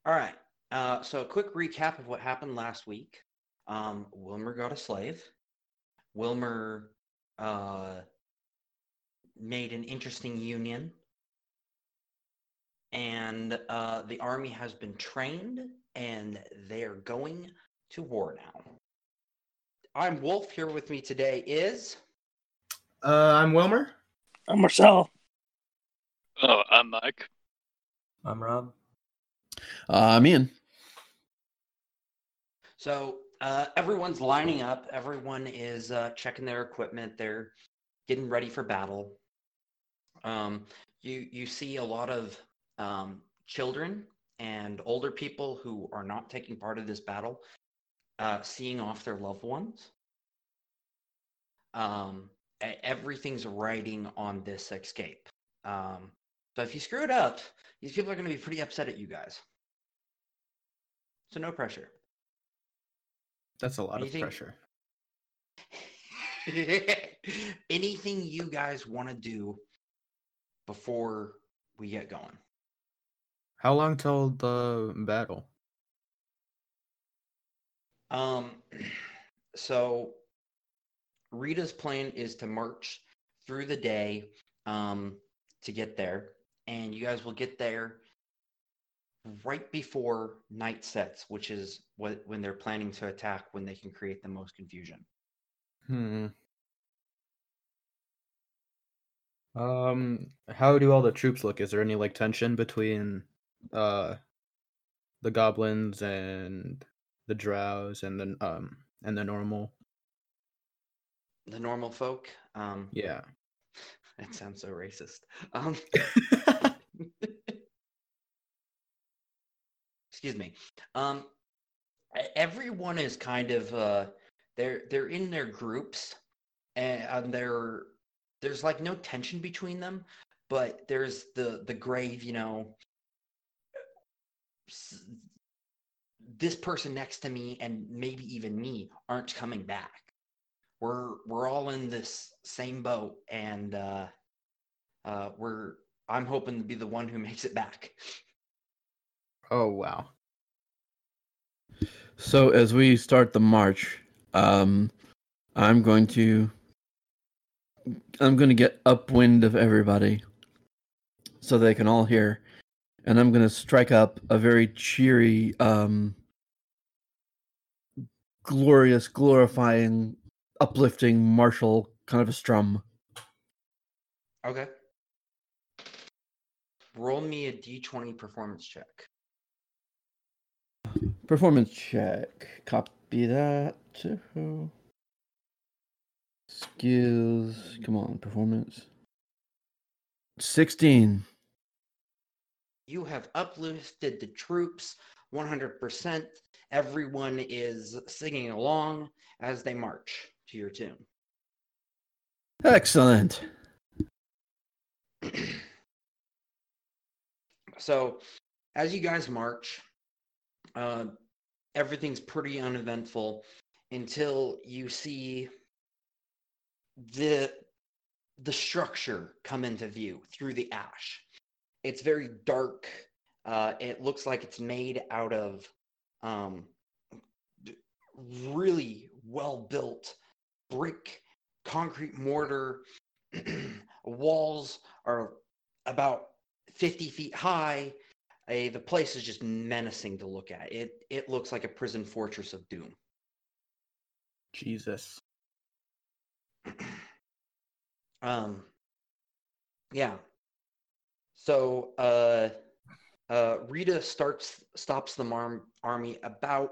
All right. So a quick recap of what happened last week. Wilmer got a slave. Wilmer made an interesting union, and the army has been trained, and they are going to war now. I'm Wolf. Here with me today is... I'm Wilmer. I'm Marcel. Oh, I'm Mike. I'm Rob. I'm Ian. So everyone's lining up. Everyone is checking their equipment. They're getting ready for battle. You see a lot of children and older people who are not taking part of this battle, seeing off their loved ones. Everything's riding on this escape. So if you screw it up, these people are going to be pretty upset at you guys. So no pressure. That's a lot of pressure. Anything you guys want to do before we get going? How long till the battle? So Rita's plan is to march through the day to get there, and you guys will get there right before night sets, which is when they're planning to attack, when they can create the most confusion. How do all the troops look? Is there any tension between the goblins and the drows and the normal? The normal folk? Yeah. That sounds so racist. Excuse me. Everyone is kind of they're in their groups, and there's no tension between them, but there's the grave, this person next to me and maybe even me aren't coming back. We're all in this same boat, and I'm hoping to be the one who makes it back. Oh wow. So as we start the march, I'm going to get upwind of everybody so they can all hear, and I'm going to strike up a very cheery, glorious, glorifying, uplifting, martial kind of a strum. Okay. Roll me a d20 performance check. Performance check. Copy that. Skills. Come on, performance. 16. You have uplifted the troops 100%. Everyone is singing along as they march to your tune. Excellent. So, as you guys march, everything's pretty uneventful until you see the structure come into view through the ash. It's very dark. It looks like it's made out of really well-built brick, concrete mortar. Walls are about 50 feet high. The place is just menacing to look at. It looks like a prison fortress of doom. Jesus. Yeah. So Rita stops the army about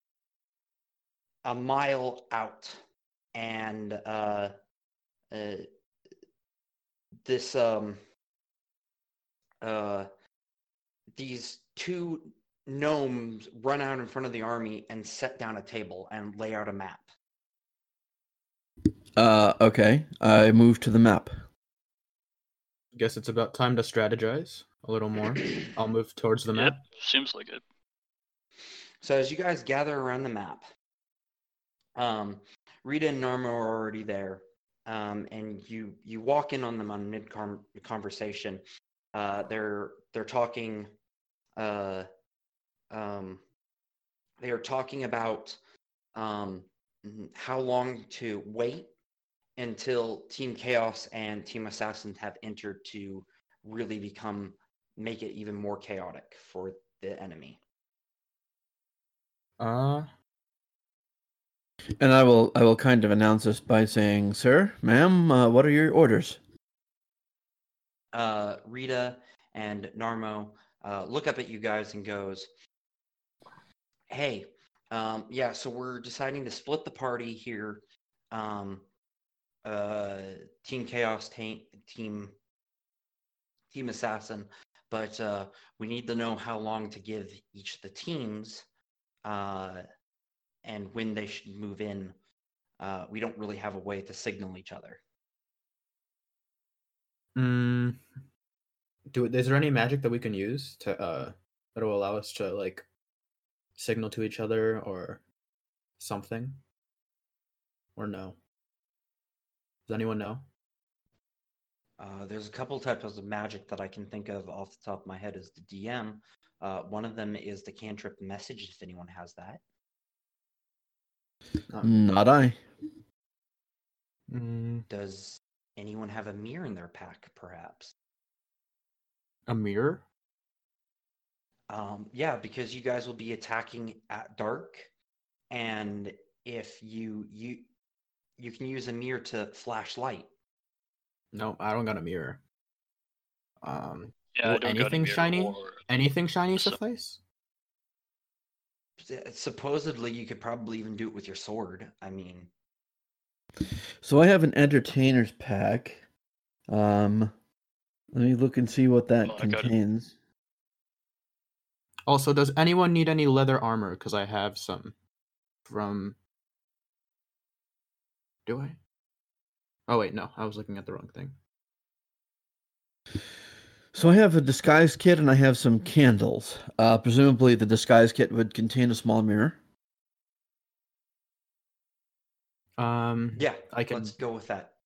a mile out, and these two gnomes run out in front of the army and set down a table and lay out a map. Okay. I move to the map. Guess it's about time to strategize a little more. I'll move towards the map. Yep, seems like it. So as you guys gather around the map, Rita and Norma are already there, and you walk in on them on mid conversation. They're talking They are talking about how long to wait until Team Chaos and Team Assassin have entered to really make it even more chaotic for the enemy. And I will kind of announce this by saying, "Sir, ma'am, what are your orders?" Rita and Narmo look up at you guys and goes, "Hey, yeah, so we're deciding to split the party here. Team Chaos, Team Assassin, but we need to know how long to give each of the teams, and when they should move in. We don't really have a way to signal each other." Is there any magic that we can use to that will allow us to like signal to each other or something? Or no? Does anyone know? There's a couple types of magic that I can think of off the top of my head as the DM. One of them is the cantrip message, if anyone has that. Not I. Does anyone have a mirror in their pack, perhaps? A mirror? Yeah, because you guys will be attacking at dark, and if you can use a mirror to flash light. No, I don't got a mirror. Yeah, will I don't got a anything mirror shiny? or- Anything shiny So- suffice? Supposedly, you could probably even do it with your sword. I mean, So I have an entertainer's pack. Let me look and see what that Oh, I got it. contains. Also, does anyone need any leather armor? Because I have some from. Do I? Oh wait, no, I was looking at the wrong thing. So I have a disguise kit and I have some candles. Presumably the disguise kit would contain a small mirror. yeah, I can. let's go with that.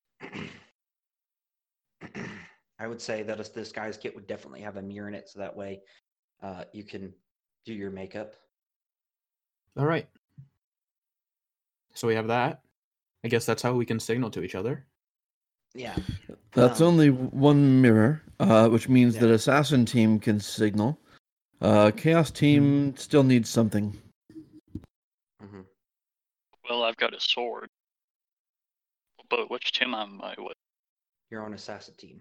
I would say that this guy's kit would definitely have a mirror in it, so that way you can do your makeup. All right. So we have that. I guess that's how we can signal to each other. Yeah. That's only one mirror, which means Yeah. that assassin team can signal. Chaos team still needs something. Mm-hmm. Well, I've got a sword. But which team am I with? You're on assassin team.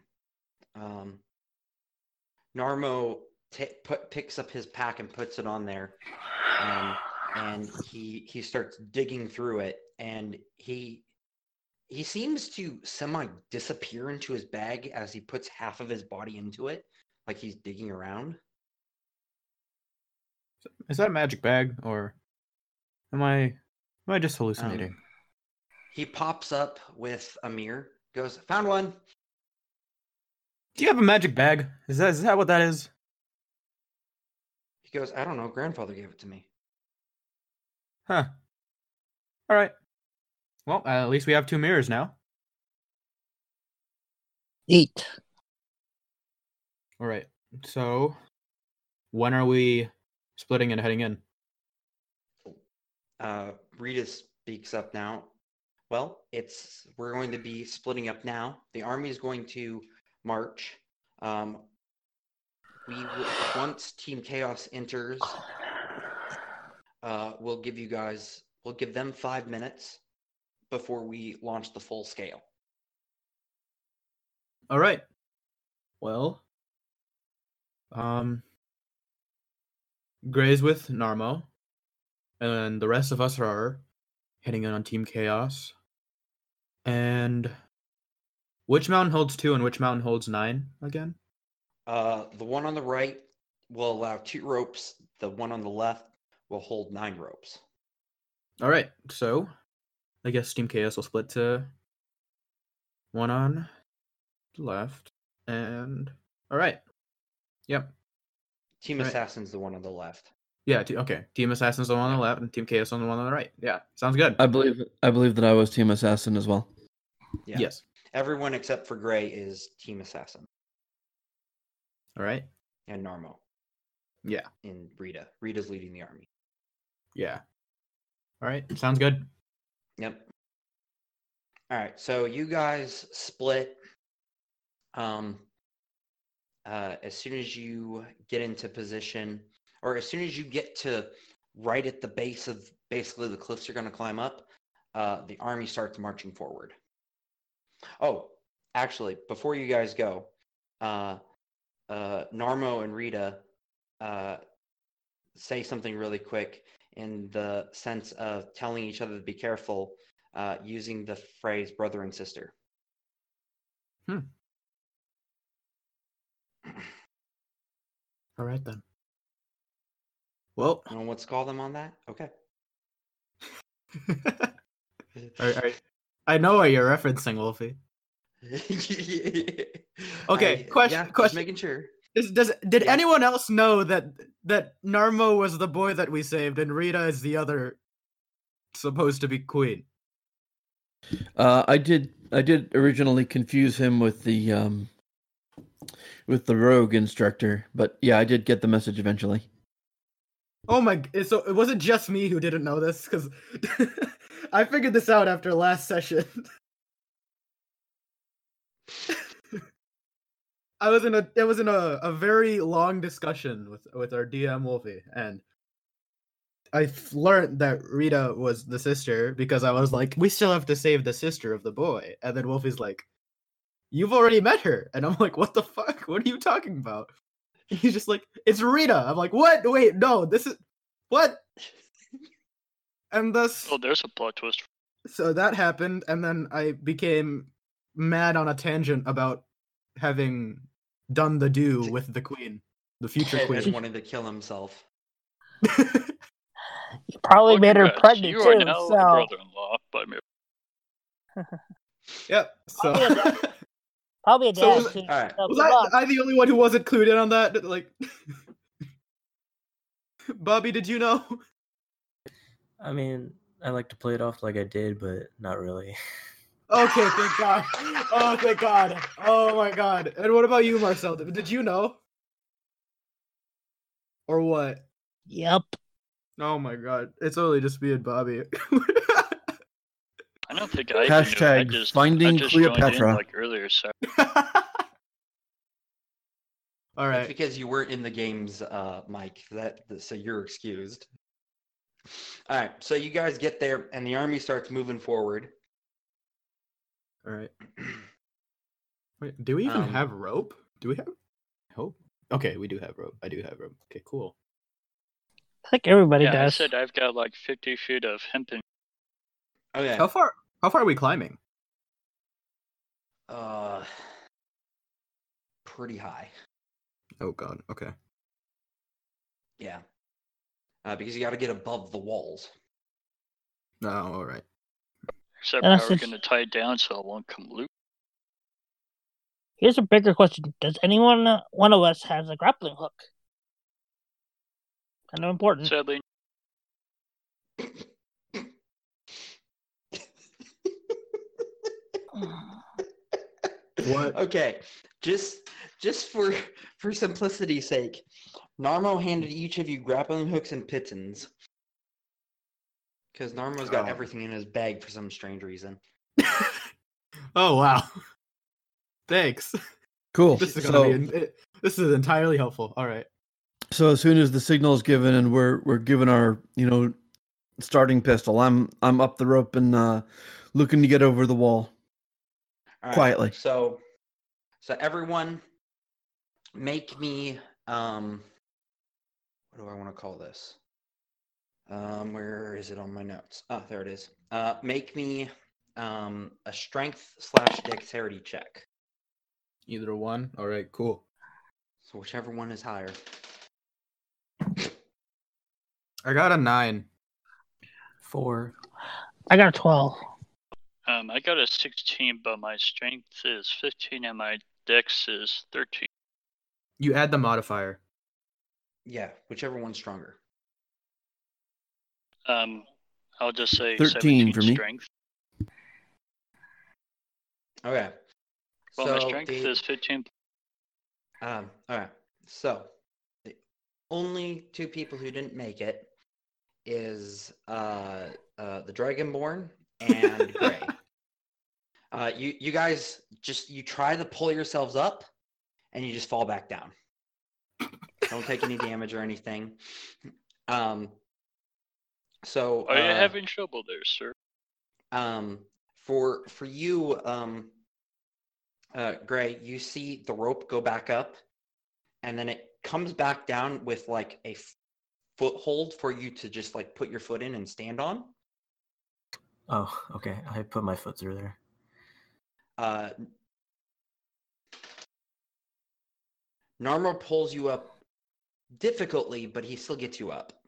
Narmo picks up his pack and puts it on there, and he starts digging through it, and he seems to semi disappear into his bag as he puts half of his body into it, like he's digging around. Is that a magic bag, or am I just hallucinating? He pops up with a mirror, goes, "Found one." Do you have a magic bag? Is that what that is? He goes, "I don't know. Grandfather gave it to me." Huh. All right. Well, at least we have 2 mirrors now. 8. All right. So, when are we splitting and heading in? Rita speaks up now. Well, we're going to be splitting up now. The army is going to march. Once Team Chaos enters, we'll give them 5 minutes before we launch the full scale. All right. Well, Gray's with Narmo, and the rest of us are heading in on Team Chaos. And which mountain holds 2 and which mountain holds 9 again? The one on the right will allow 2 ropes. The one on the left will hold 9 ropes. All right. So, I guess Team Chaos will split to 1 on the left and all right. Yep. Team Right. Assassin's the one on the left. Yeah. Okay. Team Assassin's the one on the left, and Team Chaos on the one on the right. Yeah. Sounds good. I believe that I was team assassin as well. Yeah. Yes. Everyone except for Gray is Team Assassin All right. and Narmo. Yeah. And Rita. Rita's leading the army. Yeah. All right. Sounds good. Yep. All right. So you guys split. As soon as you get into position, or as soon as you get to right at the base of basically the cliffs you're going to climb up, the army starts marching forward. Oh, actually, before you guys go, Narmo and Rita say something really quick in the sense of telling each other to be careful, using the phrase brother and sister. All right then. Well, No one wants to call them on that? Okay. I know what you're referencing, Wolfie. Okay, question. Just making sure. Did Yeah. anyone else know that Narmo was the boy that we saved and Rita is the other supposed to be queen? I did originally confuse him with the rogue instructor, but yeah, I did get the message eventually. Oh my! So it wasn't just me who didn't know this, because I figured this out after last session. It was in a very long discussion with our DM Wolfie, and I learned that Rita was the sister because I was like, we still have to save the sister of the boy, and then Wolfie's like, you've already met her, and I'm like, what the fuck? What are you talking about? And he's just like, it's Rita. I'm like, what? Wait, no, this is what? And thus, Oh, there's a plot twist. so that happened, and then I became mad on a tangent about having done the do with the queen, the future Ted queen. just wanted to kill himself. You probably Well, made her congrats. pregnant You too. are now So a brother-in-law by me. Yep. So probably a So dad was- too. Alright. So was good luck. I the only one who wasn't clued in on that? Like, Bobby, did you know? I mean, I like to play it off like I did, but not really. Okay, thank God. Oh, thank God. Oh my God. And what about you, Marcel? Did you know? Or what? Yep. Oh my God. It's only just me and Bobby. I don't think I even knew. Hashtag finding I just joined in Cleopatra. like earlier, so All That's right. because you weren't in the games, Mike. So you're excused. All right. So you guys get there, and the army starts moving forward. All right. Wait, do we even Um, have rope? Do we have hope? Okay, we do have rope. I do have rope. Okay, cool. I think everybody yeah, I does. said I've got like 50 feet of hempen. Okay. How far are we climbing? Pretty high. Oh God. Okay. Yeah. Because you got to get above the walls. No, all right. Except And how that's we're just- going to tie it down so it won't come loose. Here's a bigger question: does anyone, one of us, has a grappling hook? Kind of important. Sadly, What? Okay. Just for simplicity's sake, Narmo handed each of you grappling hooks and pitons. Because Narmo's got Oh. everything in his bag for some strange reason. Oh wow. Thanks. Cool. This is So, gonna be this is entirely helpful. All right. so as soon as the signal is given and we're given our starting pistol, I'm up the rope and looking to get over the wall. All right, Quietly. So everyone, make me what do I want to call this? Where is it on my notes? Oh, there it is. Make me a strength/dexterity check. Either one. All right. Cool. So whichever one is higher. I got a 9. 4. I got a 12. I got a 16, but my strength is 15 and my dex is 13. You add the modifier. Yeah, whichever one's stronger. I'll just say 13 17 for me. strength. Okay. Well, so my strength is 15. all right. So the only two people who didn't make it is the Dragonborn and Gray. You guys you try to pull yourselves up, and you just fall back down. Don't take any damage or anything. So Are you having trouble there, sir? For you, Gray, you see the rope go back up, and then it comes back down with like a foothold for you to just like put your foot in and stand on. Oh, okay. I put my foot through there. Narmer pulls you up difficultly, but he still gets you up.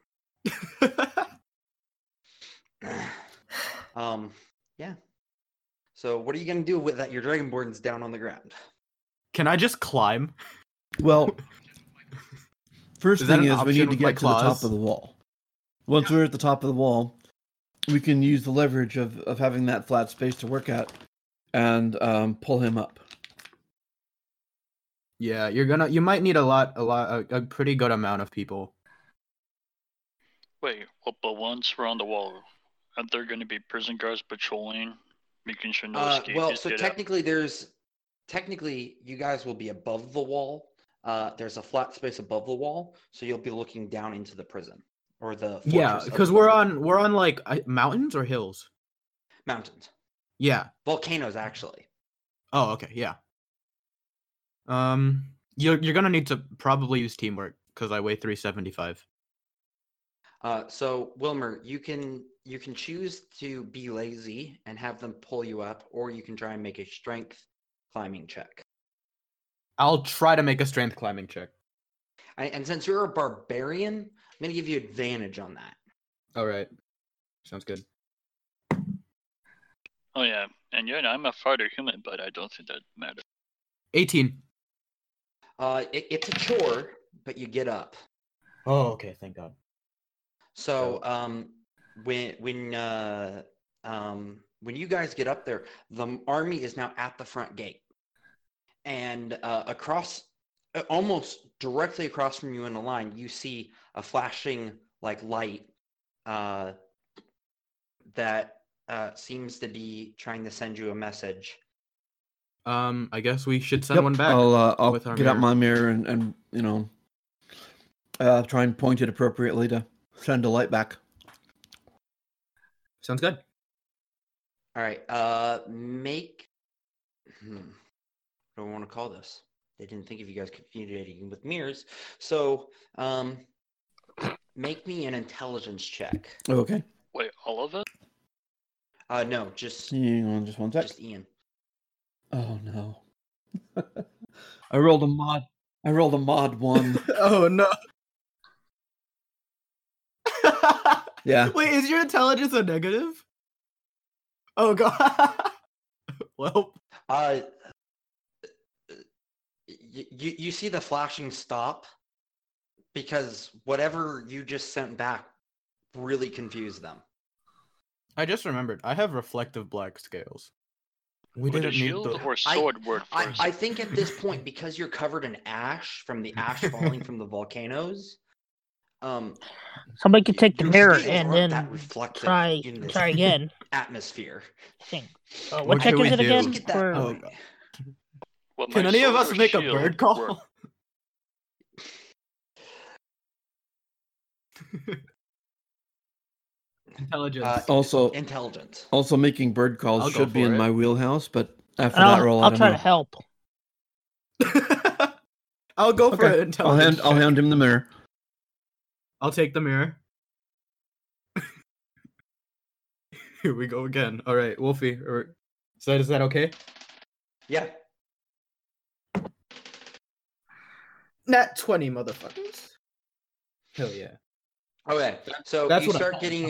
Yeah. So what are you gonna do with that? Your Dragonborn's down on the ground. Can I just climb? Well, first Is that thing an is we option need to with my get to the top claws? of the wall. Once we're at the top of the wall, we can use the leverage of having that flat space to work at and pull him up. Yeah, you might need a pretty good amount of people. Wait, well, but once we're on the wall, aren't there going to be prison guards patrolling, making sure no escapees Well, so get technically you guys will be above the wall. There's a flat space above the wall, so you'll be looking down into the prison or the fortress. Yeah, of because the we're prison. on like mountains or hills. Mountains, Yeah. volcanoes, actually. Oh, okay. Yeah. You're gonna need to probably use teamwork because I weigh 375. So Wilmer, you can choose to be lazy and have them pull you up, or you can try and make a strength climbing check. I'll try to make a strength climbing check. And since you're a barbarian, I'm gonna give you advantage on that. All right. Sounds good. Oh yeah, and yeah, I'm a fighter human, but I don't think that matters. 18. It's a chore, but you get up. Oh, okay. Thank God. So when you guys get up there, the army is now at the front gate, and almost directly across from you in the line, you see a flashing like light that seems to be trying to send you a message. I guess we should send one back. I'll with our get out mirror. my mirror and try and point it appropriately to send a light back. Sounds good. All right. Make. What do I want to call this? They didn't think of you guys communicating with mirrors. So, make me an intelligence check. Okay. Wait, all of it? No, just Hang on just one sec. just Ian. Oh no. I rolled a mod 1. Oh no. Yeah. Wait, is your intelligence a negative? Oh God. Well. You see the flashing stop because whatever you just sent back really confused them. I just remembered. I have reflective black scales. We Would a didn't need shield the. or sword work first? I think at this point, because you're covered in ash from the ash falling from the volcanoes, Somebody could take the your mirror scales and aren't then that reflective try in this again. atmosphere. I think. What What check should we is it do? again? Look at that For- Oh, point. God. Well, Can my any of sword us or make a shield bird call? work. Intelligence. Also, Intelligence. making bird calls I'll go should be for in it. my wheelhouse, but after And that roll, I I'll don't try know. to help. I'll go for Okay. it. Intelligence. I'll hand him the mirror. I'll take the mirror. Here we go again. All right, Wolfie. So is that okay? Yeah. Nat 20, motherfuckers. Hell yeah. Okay, so That's you what start getting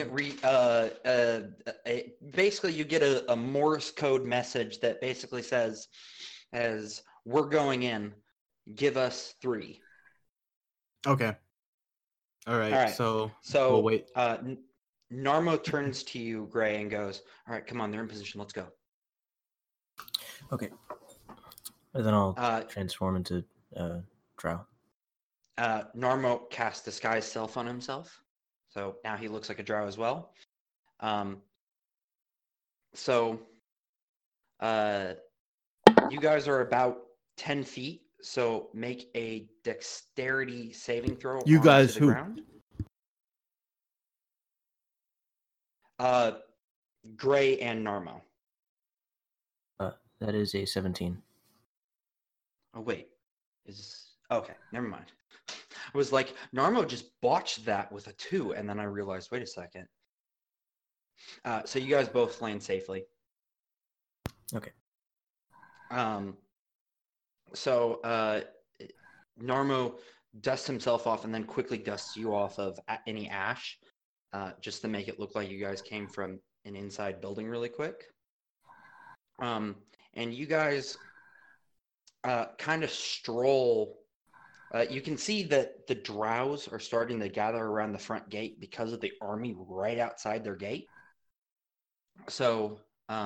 basically you get a Morse code message that basically says, as we're going in, give us 3. Okay. All right. All right. So So we'll wait. Narmo turns to you, Gray, and goes, all right, come on, they're in position, let's go. Okay. And then I'll Uh, transform into Drow. Narmo casts disguise self on himself. So now he looks like a drow as well. So you guys are about 10 feet. So make a dexterity saving throw. You onto guys the who? ground. Gray and Narmo. That is a 17. Oh wait, okay? Never mind. I was like, Narmo just botched that with a 2, and then I realized, wait a second. So you guys both land safely. Okay. So Narmo dusts himself off and then quickly dusts you off of any ash, just to make it look like you guys came from an inside building really quick. And you guys kind of stroll. You can see that the drows are starting to gather around the front gate because of the army right outside their gate. So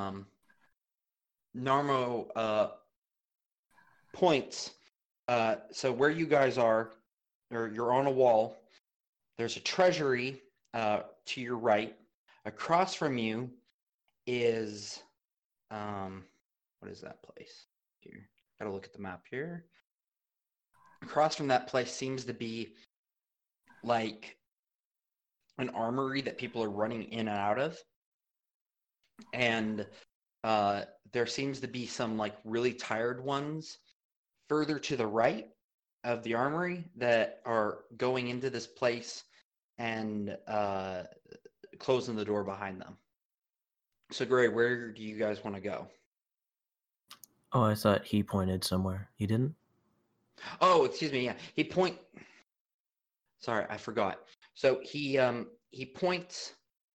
Narmo points. So where you guys are, or you're on a wall, there's a treasury to your right. Across from you is, what is that place? Here, gotta look at the map here. Across from that place seems to be like an armory that people are running in and out of. And there seems to be some like really tired ones further to the right of the armory that are going into this place and closing the door behind them. So Gray, where do you guys want to go? Oh, I thought he pointed somewhere. He didn't? Oh, excuse me. Yeah, Sorry, I forgot. So he points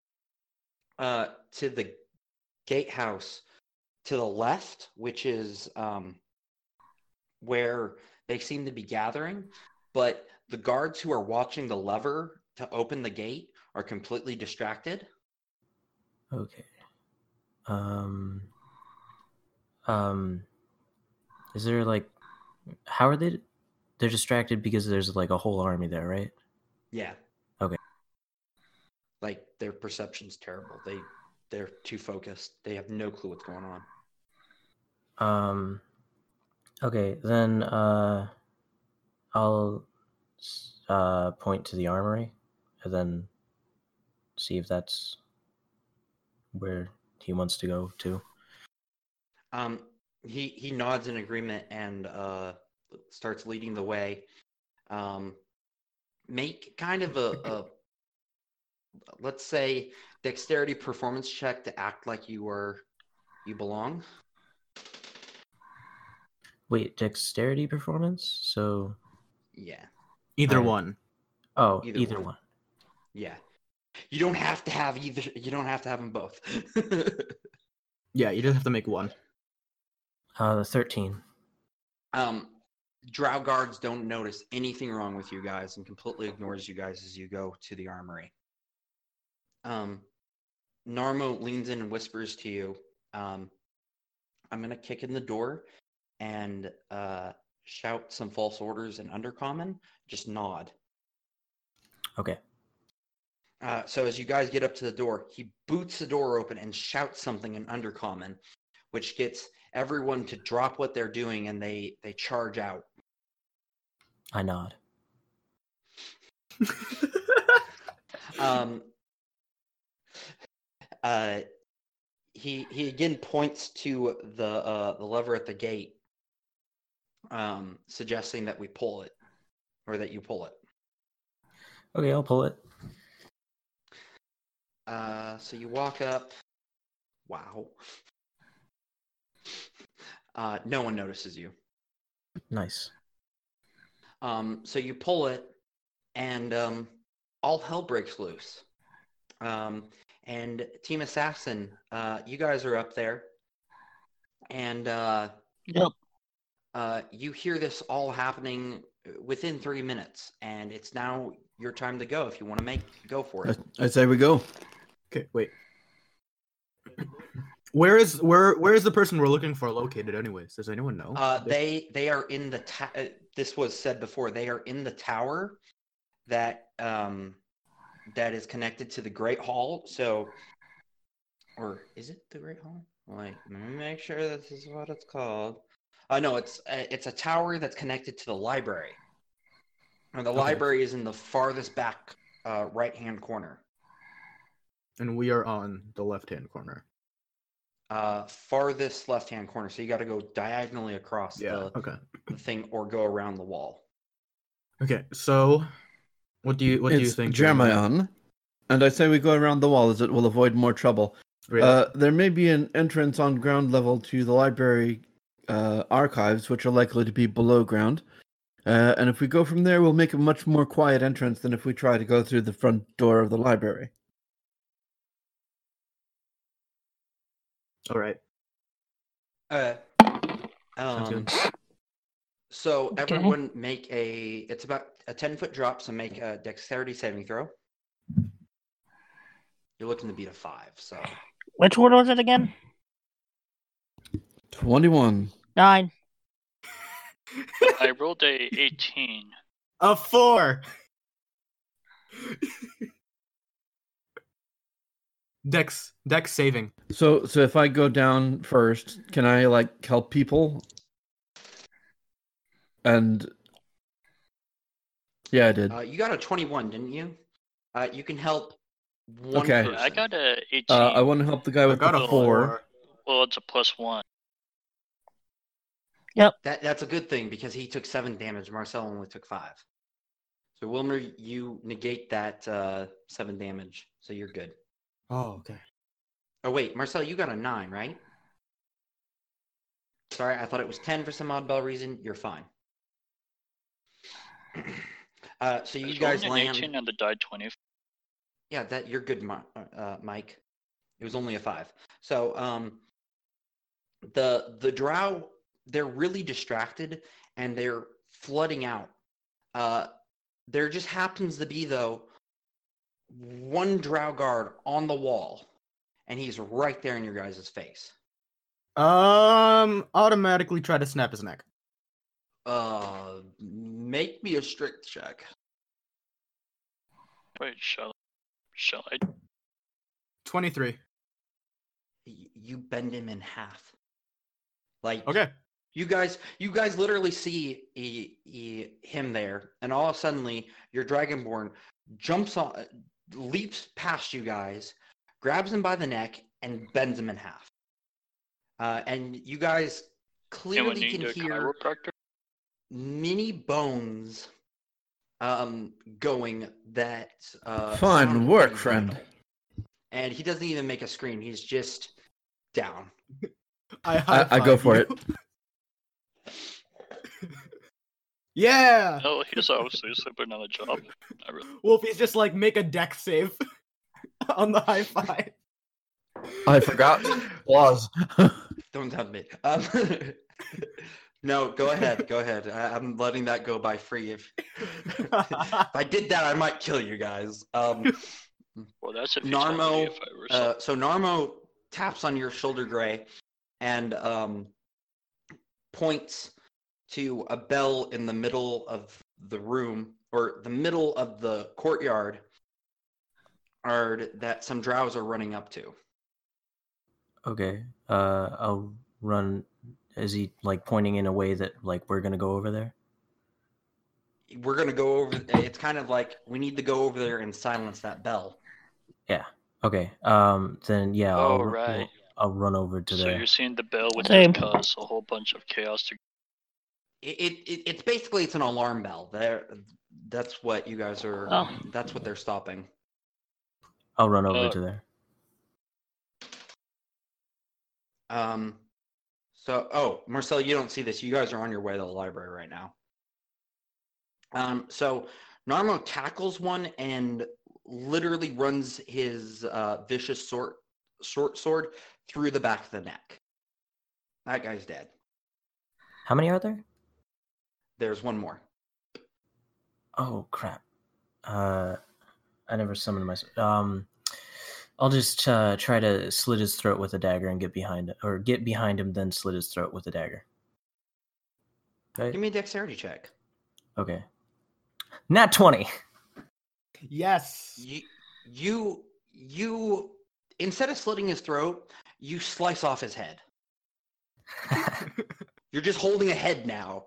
to the gatehouse to the left, which is where they seem to be gathering, but the guards who are watching the lever to open the gate are completely distracted. Okay. Is there like, how are they? They're distracted because there's like a whole army there, right? Yeah. Okay. Like their perception's terrible. They're too focused. They have no clue what's going on. Okay, then I'll point to the armory and then see if that's where he wants to go to. He nods in agreement and starts leading the way. Make kind of a let's say dexterity performance check to act like you belong. Wait, dexterity performance? So Yeah. Either one. Oh, Either either one. one. Yeah. You don't have to have either. You don't have to have them both. Yeah, you just have to make one. The 13. Drow guards don't notice anything wrong with you guys and completely ignores you guys as you go to the armory. Narmo leans in and whispers to you, I'm going to kick in the door and shout some false orders in Undercommon. Just nod. Okay. So as you guys get up to the door, he boots the door open and shouts something in Undercommon, which gets everyone to drop what they're doing and they charge out. I nod. He again points to the lever at the gate, suggesting that we pull it, or that you pull it. Okay, I'll pull it. So you walk up. Wow. No one notices you. Nice. So you pull it, and all hell breaks loose. And Team Assassin, you guys are up there, and Yep. you hear this all happening within 3 minutes, and it's now your time to go if you want to go for it. I say we go. Okay, wait. Where is the person we're looking for located anyways? Does anyone know? They are in the this was said before. They are in the tower that that is connected to the Great Hall. So, or is it the Great Hall? Wait, let me make sure this is what it's called. No, it's a tower that's connected to the library. And the library is in the farthest back right-hand corner. And we are on the left-hand corner. Farthest left-hand corner. So you got to go diagonally across the thing or go around the wall. Okay, so what do you think, Jeremiah? And I say we go around the wall as it will avoid more trouble. Really? There may be an entrance on ground level to the library archives, which are likely to be below ground. And if we go from there, we'll make a much more quiet entrance than if we try to go through the front door of the library. All right. Sounds good. So everyone make it's about a 10-foot drop, so make a dexterity saving throw. You're looking to beat a 5, so. Which one was it again? 21. 9. I rolled a 18. A 4. Dex saving. So if I go down first, can I help people? And yeah, I did. You got a 21, didn't you? You can help one Okay. person. I got a 18. I want to help the guy with got the a 4. Well, it's a +1. That's a good thing because he took 7 damage. Marcel only took 5. So Wilmer, you negate that 7 damage, so you're good. Oh, okay. Oh wait, Marcel, you got a 9, right? Sorry, I thought it was 10 for some oddball reason. You're fine. So you guys land. 18 and the die 20. Yeah, that you're good, Mike. It was only a 5. So the drow, they're really distracted and they're flooding out. There just happens to be though one drow guard on the wall, and he's right there in your guys' face. Automatically try to snap his neck. Make me a strength check. Wait, shall I? 23. You bend him in half. Like, Okay. You guys literally see him there, and all of a sudden, your Dragonborn jumps on, leaps past you guys, grabs him by the neck, and bends him in half. And you guys clearly can hear many bones going that Fine work, friend. And he doesn't even make a scream. He's just down. I go for it. Yeah. No, he's obviously sleeping on the job. Wolfie's just make a dex save on the high five. I forgot. Laws. Don't tell me. No, go ahead. Go ahead. I'm letting that go by free. If I did that, I might kill you guys. Well, that's if Narmo. If I were So Narmo taps on your shoulder, Gray, and points to a bell in the middle of the room, or the middle of the courtyard, that some drows are running up to. Okay. I'll run. Is he pointing in a way that we're gonna go over there? We're gonna go over. It's kind of like we need to go over there and silence that bell. Yeah. Okay. Then yeah. Right. I'll run over to there. So you're seeing the bell, which Same. cause a whole bunch of chaos to. It's basically an alarm bell. That's what you guys are. Oh. That's what they're stopping. I'll run over to there. So, Marcel, you don't see this. You guys are on your way to the library right now. So Narmo tackles one and literally runs his vicious short sword through the back of the neck. That guy's dead. How many are there? There's one more. Oh crap! I never summoned myself. I'll just try to slit his throat with a dagger and get behind him, then slit his throat with a dagger. Right? Give me a dexterity check. Okay. Nat 20. Yes. You instead of slitting his throat, you slice off his head. You're just holding a head now.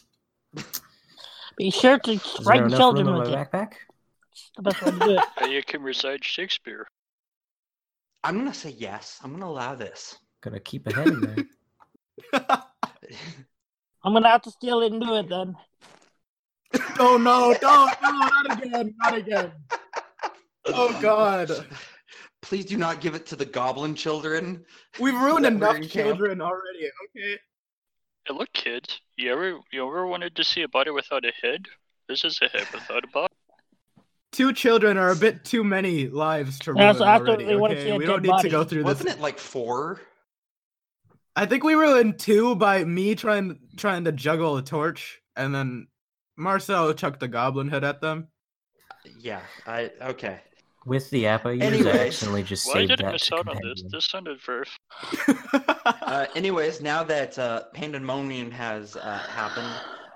Be sure to Is there frighten enough children room in with my it. backpack? It's the best way to do it. You can recite Shakespeare. I'm gonna say yes. I'm gonna allow this. Gonna keep a head in there. I'm gonna have to steal it and do it then. Oh no, don't, no, not again, not again. Oh god. Please do not give it to the goblin children. We've ruined That enough we're in camp. children already, okay? Hey, look, kids. You ever wanted to see a body without a head? This is a head without a body. 2 children are a bit too many lives to Yeah, ruin so after already, they wanna see okay? a We don't dead need to go body. through Wasn't this. it like 4? I think we ruined 2 by me trying to juggle a torch, and then Marcel chucked the goblin head at them. Yeah. Okay. With the app I used, I Anyways, accidentally just Why saved did I that miss to out on this? companion. This sounded very. Anyways, now that Pandemonium has happened,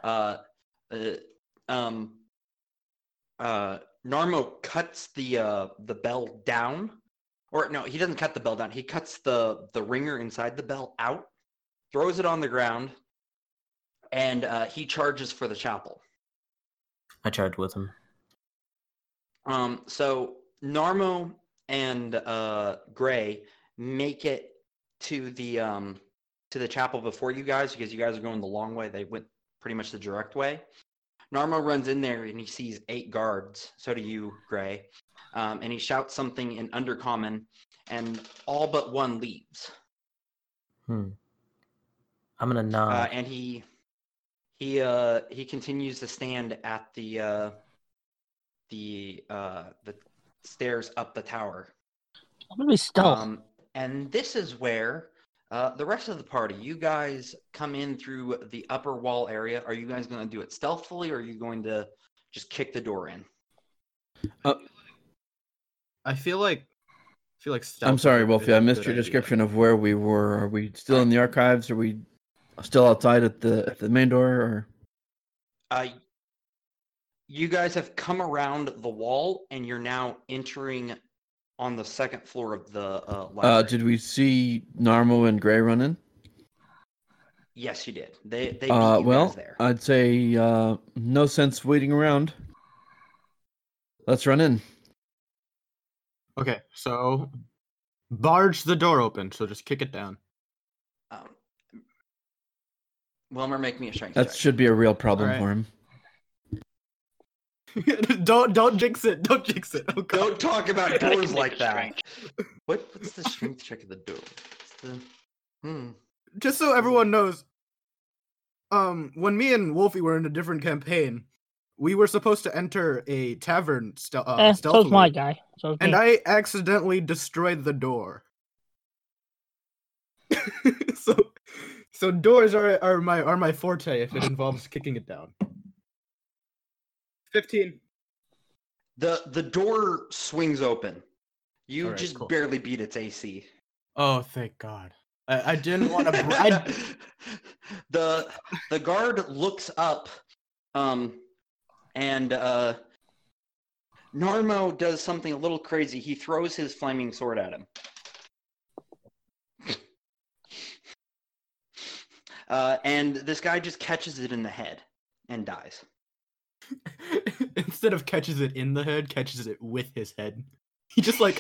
Narmo cuts the bell down, or no, he doesn't cut the bell down. He cuts the ringer inside the bell out, throws it on the ground, and he charges for the chapel. I charged with him. So Narmo and Gray make it to the chapel before you guys, because you guys are going the long way. They went pretty much the direct way. Narmo runs in there and he sees 8 guards. So do you, Gray. And he shouts something in Undercommon, and all but one leaves. I'm gonna nod. And he continues to stand at the stairs up the tower. I'm gonna be stealth. And this is where the rest of the party, you guys come in through the upper wall area. Are you guys going to do it stealthily, or are you going to just kick the door in? I feel like I'm sorry, stealth Wolfie. is I a missed good your idea. description of where we were. Are we still in the archives? Are we still outside at the main door? Or You guys have come around the wall, and you're now entering on the second floor of the library. did we see Narmo and Gray run in? Yes, you did. They beat you well, guys there. I'd say no sense waiting around. Let's run in. Okay, so barge the door open, so just kick it down. Wilmer, make me a strength That check. should be a real problem Alright. for him. Don't jinx it. Don't jinx it. Oh, God. Don't talk about I can doors make like a that. strength. What's the strength check of the door? It's the, Just so everyone knows, when me and Wolfie were in a different campaign, we were supposed to enter a tavern stealthily, So's my guy. So's me. and I accidentally destroyed the door. So doors are my forte if it involves kicking it down. 15. The door swings open. You Alright, just cool. barely beat its AC. Oh, thank God. I didn't want to. The guard looks up, and Narmo does something a little crazy. He throws his flaming sword at him. And this guy just catches it in the head and dies. Instead of catches it in the head, catches it with his head. He just like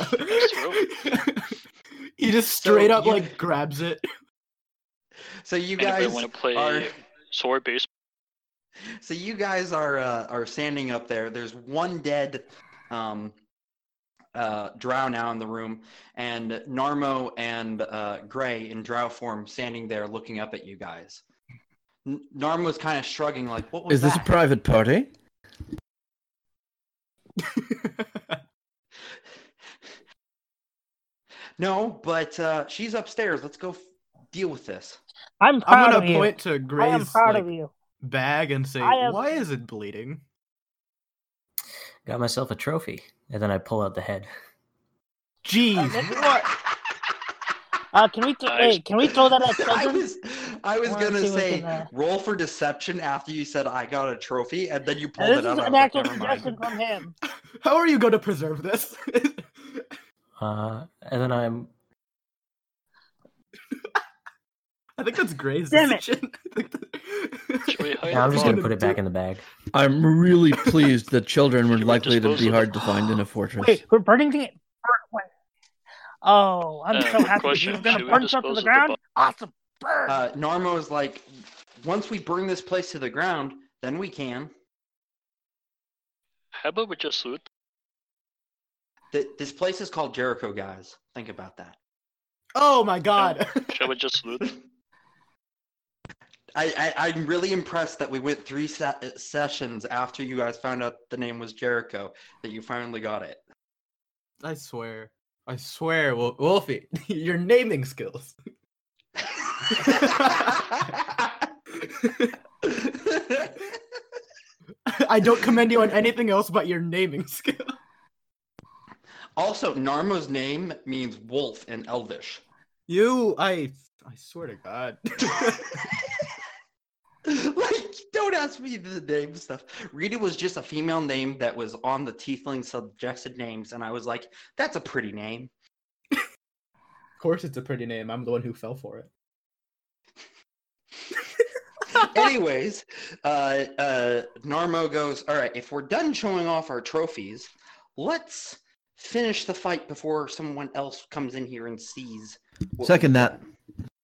he just straight up you- like grabs it. So you Anybody guys want to play are sword baseball? so you guys are standing up there. There's one dead drow now in the room, and Narmo and Gray in drow form standing there looking up at you guys. Narmo's kind of shrugging, like, "What was Is this a that?" private party? No, but she's upstairs. Let's go deal with this. I'm proud I'm of gonna you. point to I am Gray's proud like, of you. bag and say, I am- "Why is it bleeding?" Got myself a trophy, and then I pull out the head. Jeez, what? Can we Nice. wait? Can we throw that at I children? was I was Wanna gonna see what's say in there. roll for deception after you said I got a trophy, and then you And pulled this it is out. I an was like, actual never mind. suggestion from him. How are you going to preserve this? And then I'm. I think that's Gray's Damn it. decision. Should we hide Yeah, I'm the just gonna body? put it back in the bag. I'm really pleased that children were Should we likely to dispose be of hard the- to find in a fortress. Wait, we're burning the. Wait. Oh, I'm so quick happy. question, You're gonna should we burn stuff to dispose the of the ground? body? Awesome. Burn. Narmo's like, once we bring this place to the ground, then we can. How about we just loot? This place is called Jericho, guys. Think about that. Oh my god. Shall we just loot? I'm really impressed that we went 3 sessions after you guys found out the name was Jericho, that you finally got it. I swear, Wolfie, your naming skills. I don't commend you on anything else but your naming skill. Also, Narmo's name means wolf in Elvish. I swear to God. Like, don't ask me the name stuff. Rita was just a female name that was on the Tiefling suggested names, and I was like, that's a pretty name. Of course it's a pretty name. I'm the one who fell for it. Anyways, Narmo goes, all right, if we're done showing off our trophies, let's finish the fight before someone else comes in here and sees. what Second we've that. done."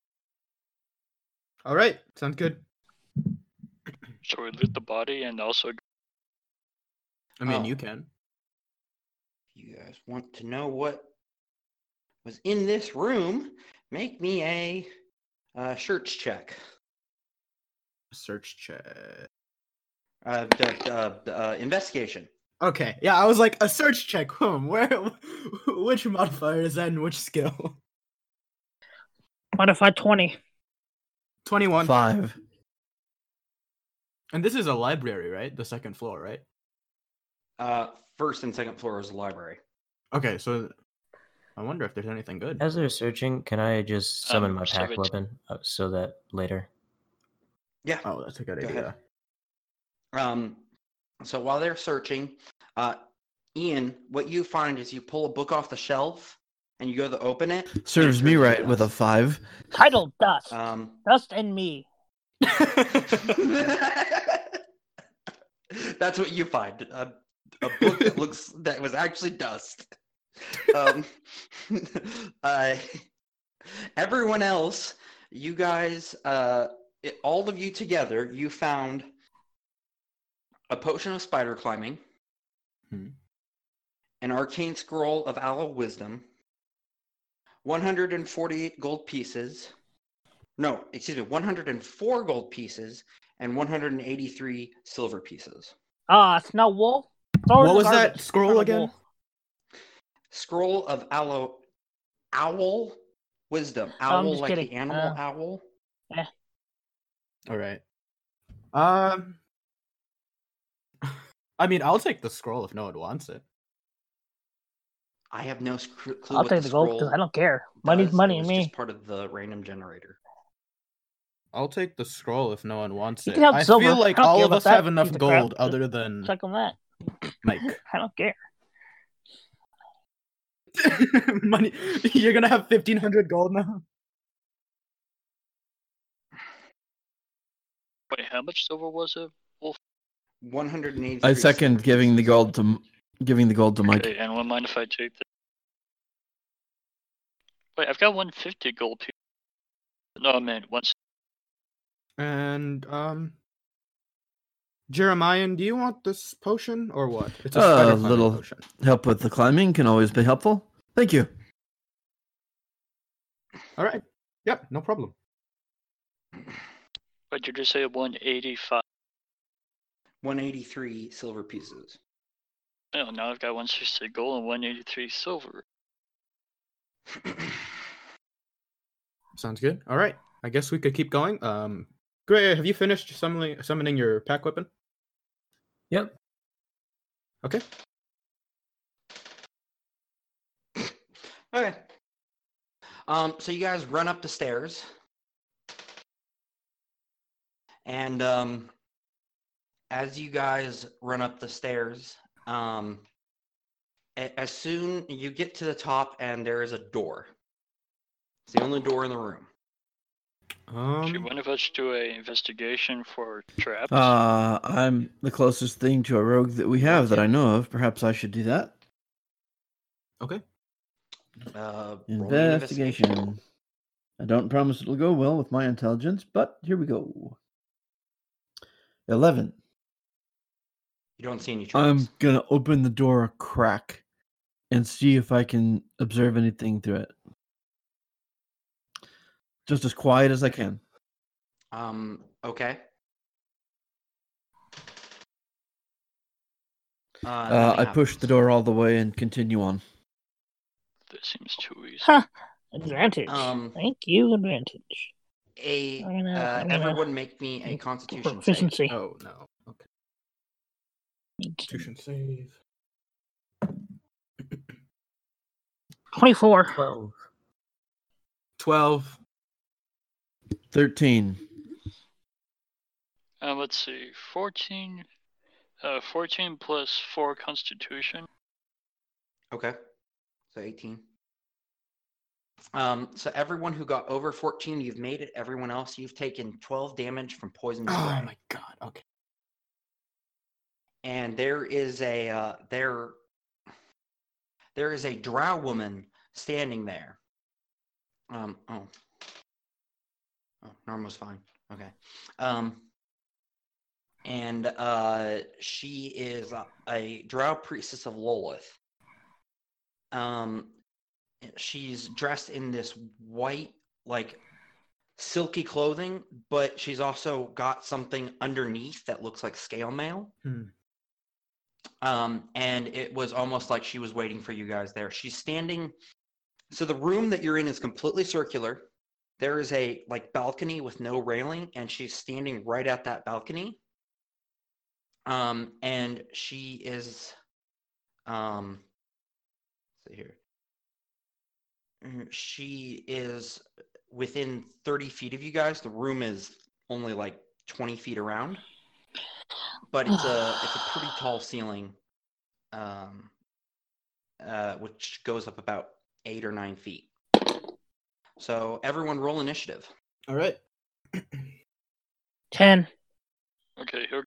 All right, sounds good. Shall we loot the body and also? I mean, Oh. you can. You guys want to know what was in this room? Make me a search check. Search check. Investigation. Okay, yeah, I was like a search check. Which modifier is that and which skill? Modified 20. 21. 5. And this is a library, right? The second floor, right? First and second floor is the library. Okay, so I wonder if there's anything good. As they're searching, can I just summon my pack Savage. weapon so that later? Yeah. Oh, that's a good Go idea. ahead. So while they're searching, Ian, what you find is you pull a book off the shelf and you go to open it. and Serves it me turns to right with a dust. 5. Title Dust. Dust and me. That's what you find. A book that was actually dust. Everyone else, you guys, all of you together, you found a potion of spider climbing, an arcane scroll of aloe wisdom, 148 gold pieces. No, excuse me, 104 gold pieces and 183 silver pieces. Snow Wolf. What was that scroll again? Wolf. Scroll of owl wisdom. I'm Owl just like kidding. the animal owl. All right. I mean, I'll take the scroll if no one wants it. I have no clue I'll what take the gold scroll because I don't care. Money's does. money It to was me. just part of the random generator. I'll take the scroll if no one wants You it. can have I silver. feel like I don't all care of about us that have enough piece of crap. gold other than Check on that. Mike. I don't care. Money. You're gonna have 1,500 gold now. Wait, how much silver was it? 183. I second silver giving the pieces. gold to Mike. Okay, anyone mind if I take this? Wait, I've got 150 gold piece. No, I meant once. And Jeremiah, do you want this potion or what? It's a spider climbing little potion. help with the climbing can always be helpful. Thank you. All right. Yep, no problem. What did you say? 185. 183 silver pieces. Oh, now I've got 160 gold and 183 silver. Sounds good. All right. I guess we could keep going. Gray, have you finished summoning your pack weapon? Yep. Okay. Okay. So you guys run up the stairs. And as you guys run up the stairs, as soon you get to the top, and there is a door. It's the only door in the room. Should one of us do an investigation for traps? I'm the closest thing to a rogue that we have that I know of. Perhaps I should do that. Okay. Roll me an investigation. Investigation. I don't promise it'll go well with my intelligence, but here we go. 11. You don't see any traps. I'm gonna open the door a crack and see if I can observe anything through it. Just as quiet as I can. Okay. I push the door all the way and continue on. This seems too easy. Ha! Advantage. Um, Thank you, advantage. I'm gonna- Everyone make me a Constitution save. Proficiency. Oh no. Okay. Constitution save. 24. 12. 12. 13. Let's see. 14. 14 plus 4 Constitution. Okay. So 18. So everyone who got over 14, you've made it. Everyone else, you've taken 12 damage from poison Oh spray. my god. Okay. And there is a there is a drow woman standing there. Norma's fine. Okay. And she is a drow priestess of Lolith. She's dressed in this white, like, silky clothing, but she's also got something underneath that looks like scale mail. And it was almost like she was waiting for you guys there. She's standing. So the room that you're in is completely circular. There is a balcony with no railing, and she's standing right at that balcony. And she is, let's see here. She is within 30 feet of you guys. The room is only 20 feet around, but it's a pretty tall ceiling, which goes up about 8 or 9 feet. So everyone roll initiative. All right. 10. Okay, here.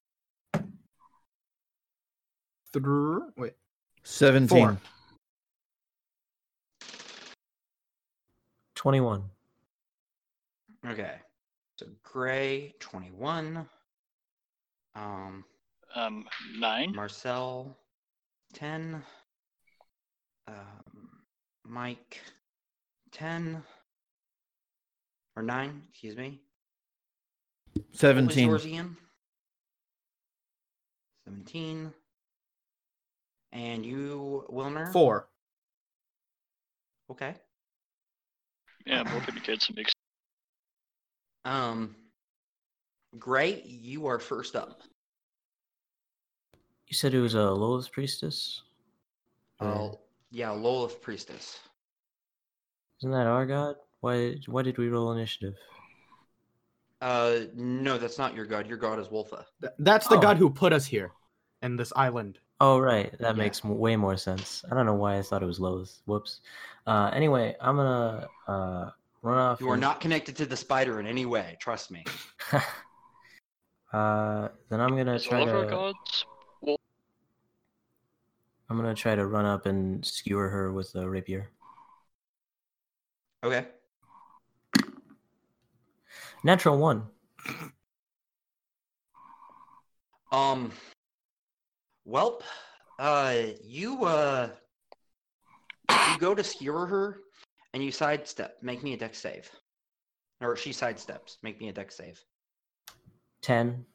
Wait. 17. 4. 21. Okay. So Gray, 21. 9. Marcel, 10. Mike, 10. Or 9, excuse me. 17. What was yours, Ian? 17. And you, Wilmer? 4. Okay. Yeah, I'm hoping to get some Gray, you are first up. You said it was a Lolith priestess? Yeah, Lolith priestess. Isn't that our god? Why did we roll initiative? No, that's not your god. Your god is Wolfa. That's the Oh. god who put us here in this island. Oh, right. That Yeah. makes way more sense. I don't know why I thought it was Lolith. Whoops. Anyway, I'm gonna run off. You are not connected to the spider in any way. Trust me. Then I'm gonna Is try all of our to. gods? I'm gonna try to run up and skewer her with a rapier. Okay. Natural 1. Welp, you go to skewer her, and you sidestep. Make me a dex save. Or she sidesteps. Make me a dex save. 10.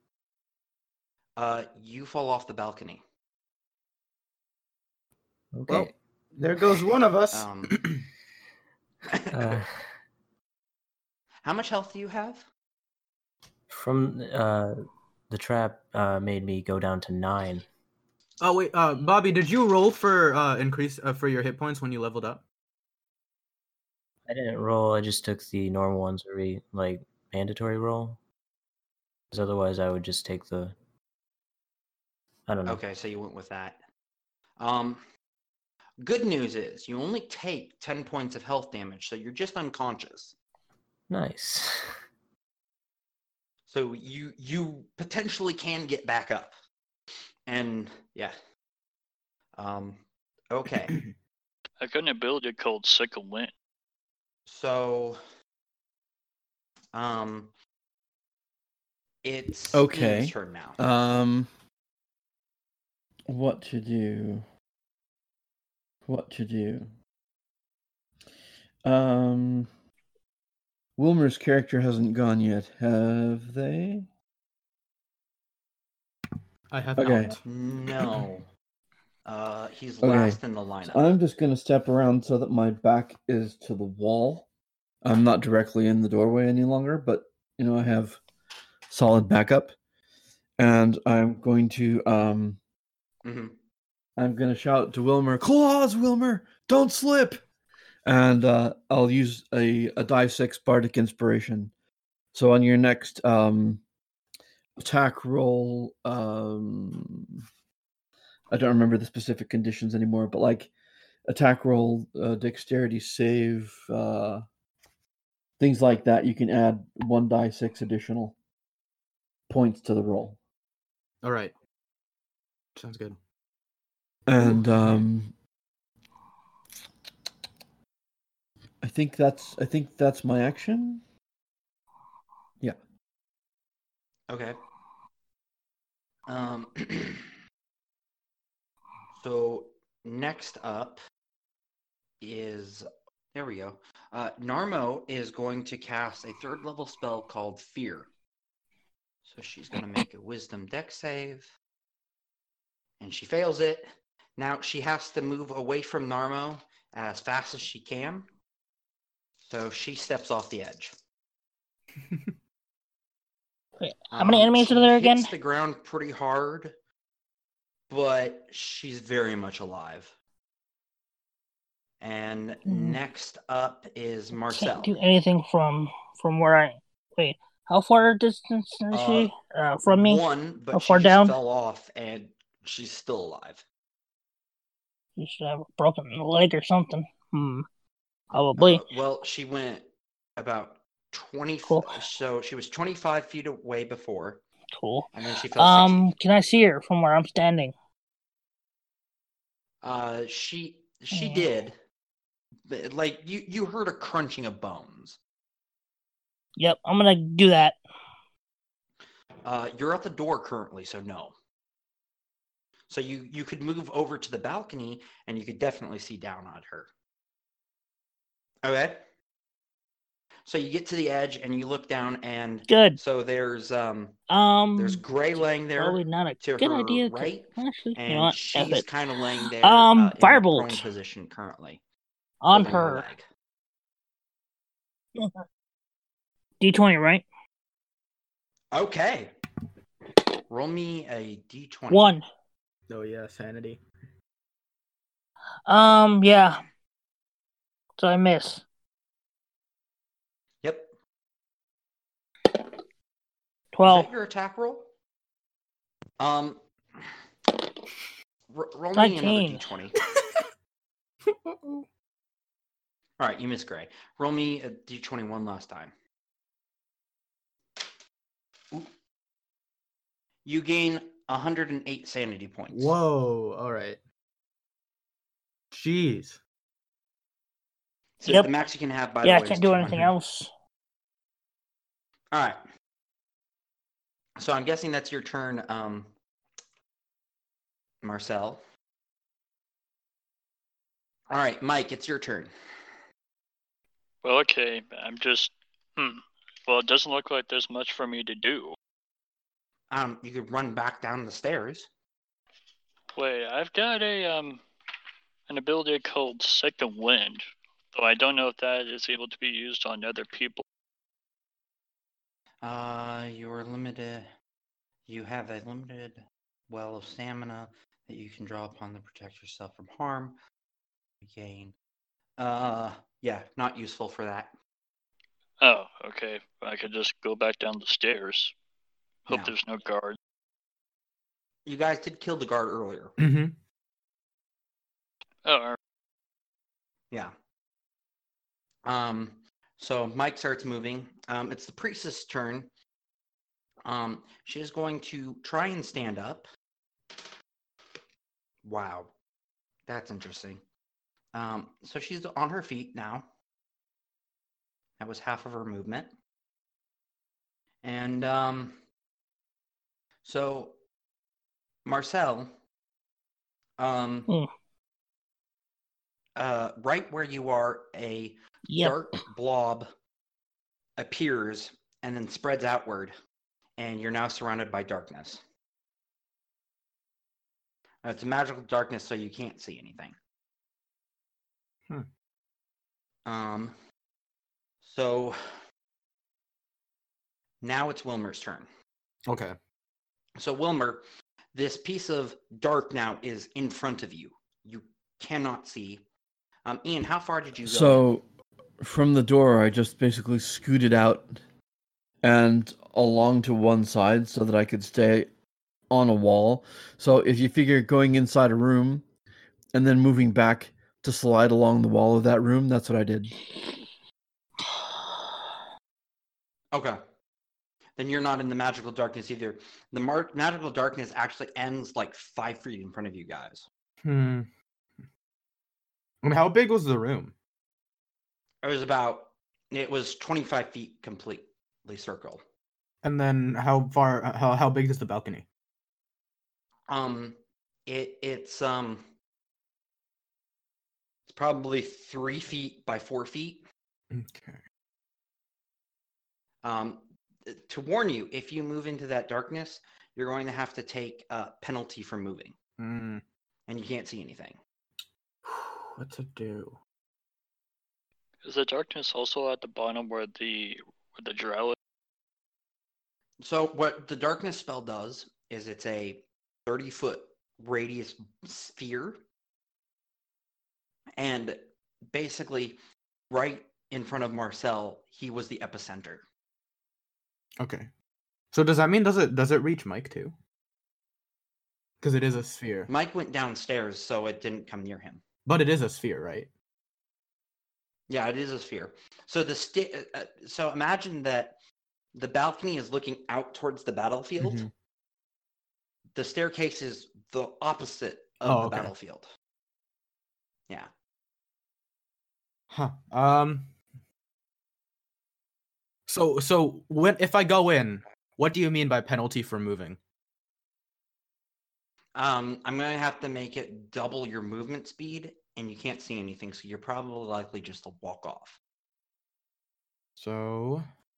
You fall off the balcony. Okay. Well, there goes one of us. How much health do you have? From the trap made me go down to 9. Oh wait, Bobby, did you roll for increase for your hit points when you leveled up? I didn't roll. I just took the normal ones, mandatory roll. otherwise I would just take the. I don't know. Okay, so you went with that. Good news is you only take 10 points of health damage, so you're just unconscious. Nice. So you potentially can get back up. And yeah. Okay. I got an ability called Second Wind. So it's Okay. Ian's turn now. What to do? Wilmer's character hasn't gone yet, have they? I have Okay. not. No. He's Okay. last in the lineup. So I'm just gonna step around so that my back is to the wall. I'm not directly in the doorway any longer, but I have solid backup. And I'm going to Mhm. I'm gonna shout to Wilmer, "Claws, Wilmer! Don't slip!" And I'll use a die 6 bardic inspiration. So on your next attack roll, I don't remember the specific conditions anymore, but like attack roll, dexterity save, things like that, you can add 1 die 6 additional points to the roll. All right. Sounds good. And I think that's my action. Yeah. Okay. So next up is there we go. Narmo is going to cast a 3rd level spell called Fear. So she's going to make a Wisdom Dex save, and she fails it. Now she has to move away from Narmo as fast as she can. So she steps off the edge. Wait, how many enemies she are there again? hits the ground pretty hard, but she's very much alive. And next up is Marcel. Can't do anything from where I. Wait, how far distance is she from me? 1, but How she far just down? fell off, and she's still alive. You should have a broken leg or something. Probably. Well, she went about 20. Cool. So she was 25 feet away before. Cool. And then she fell 6 feet. Can I see her from where I'm standing? She did. Like you heard a crunching of bones. Yep, I'm gonna do that. You're at the door currently, so no. So you could move over to the balcony, and you could definitely see down on her. Okay. So you get to the edge, and you look down, and Good. So there's Gray laying there. Probably not a to good her idea. Right, Actually, and you know what? she's kind of laying there. Firebolt. In a prone position currently. On holding her. Leg. D20, right? Okay. Roll me a D20. 1. Oh yeah, sanity. Yeah. So I miss. Yep. 12. Is that your attack roll? Roll me 19. another D20. All right, you missed Gray. Roll me a D20 one last time. Ooh. You gain 108 sanity points. Whoa! All right. Jeez. So Yep. the max you can have, by Yeah, the I way, can't is do 200. anything else. All right. So I'm guessing that's your turn, Marcel. All right, Mike, it's your turn. Well, okay, I'm just. Well, it doesn't look like there's much for me to do. You could run back down the stairs. Wait, I've got an ability called Second Wind, though I don't know if that is able to be used on other people. You're limited. You have a limited well of stamina that you can draw upon to protect yourself from harm. Gain. Yeah, not useful for that. Oh, okay. I could just go back down the stairs. Hope Yeah. there's no guard. You guys did kill the guard earlier. Mm-hmm. Oh, Yeah. So Mike starts moving. It's the priestess' turn. She is going to try and stand up. Wow. That's interesting. So she's on her feet now. That was half of her movement. And so Marcel, right where you are, a Yep. dark blob appears and then spreads outward, and you're now surrounded by darkness. It's a magical darkness, so you can't see anything. So now it's Wilmer's turn. Okay. So Wilmer, this piece of dark now is in front of you. You cannot see. Ian, how far did you go? So, from the door, I just basically scooted out and along to one side so that I could stay on a wall. So, if you figure going inside a room and then moving back to slide along the wall of that room, that's what I did. Okay. Then you're not in the magical darkness either. The magical darkness actually ends like 5 feet in front of you guys. And how big was the room? It was 25 feet completely circle. And then how big is the balcony? It's probably 3 feet by 4 feet. Okay. To warn you, if you move into that darkness, you're going to have to take a penalty for moving, and you can't see anything. What to do? is the darkness also at the bottom where the drow is? So what the darkness spell does is it's a 30-foot radius sphere, and basically right in front of Marcel, he was the epicenter. Okay. So does that mean does it reach Mike too? Because it is a sphere. Mike went downstairs, so it didn't come near him. But it is a sphere, right? Yeah, it is a sphere. So so imagine that the balcony is looking out towards the battlefield. Mhm. The staircase is the opposite of the okay. battlefield. Yeah. Huh. So if I go in, what do you mean by penalty for moving? I'm gonna have to make it double your movement speed, and you can't see anything, so you're probably likely just to walk off. So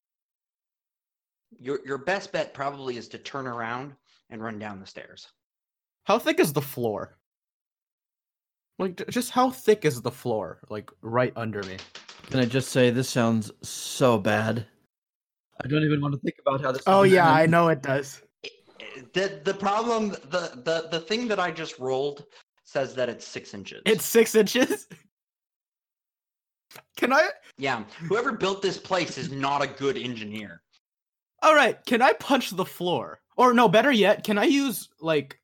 Your best bet probably is to turn around and run down the stairs. how thick is the floor? Like, just how thick is the floor? Like, right under me. Can I just say this sounds so bad? I don't even want to think about how this. Oh is yeah, gonna I end. know it does. The problem, the thing that I just rolled says that it's 6 inches. It's 6 inches. Can I? Yeah. Whoever built this place is not a good engineer. All right. Can I punch the floor? Or no, better yet, can I use like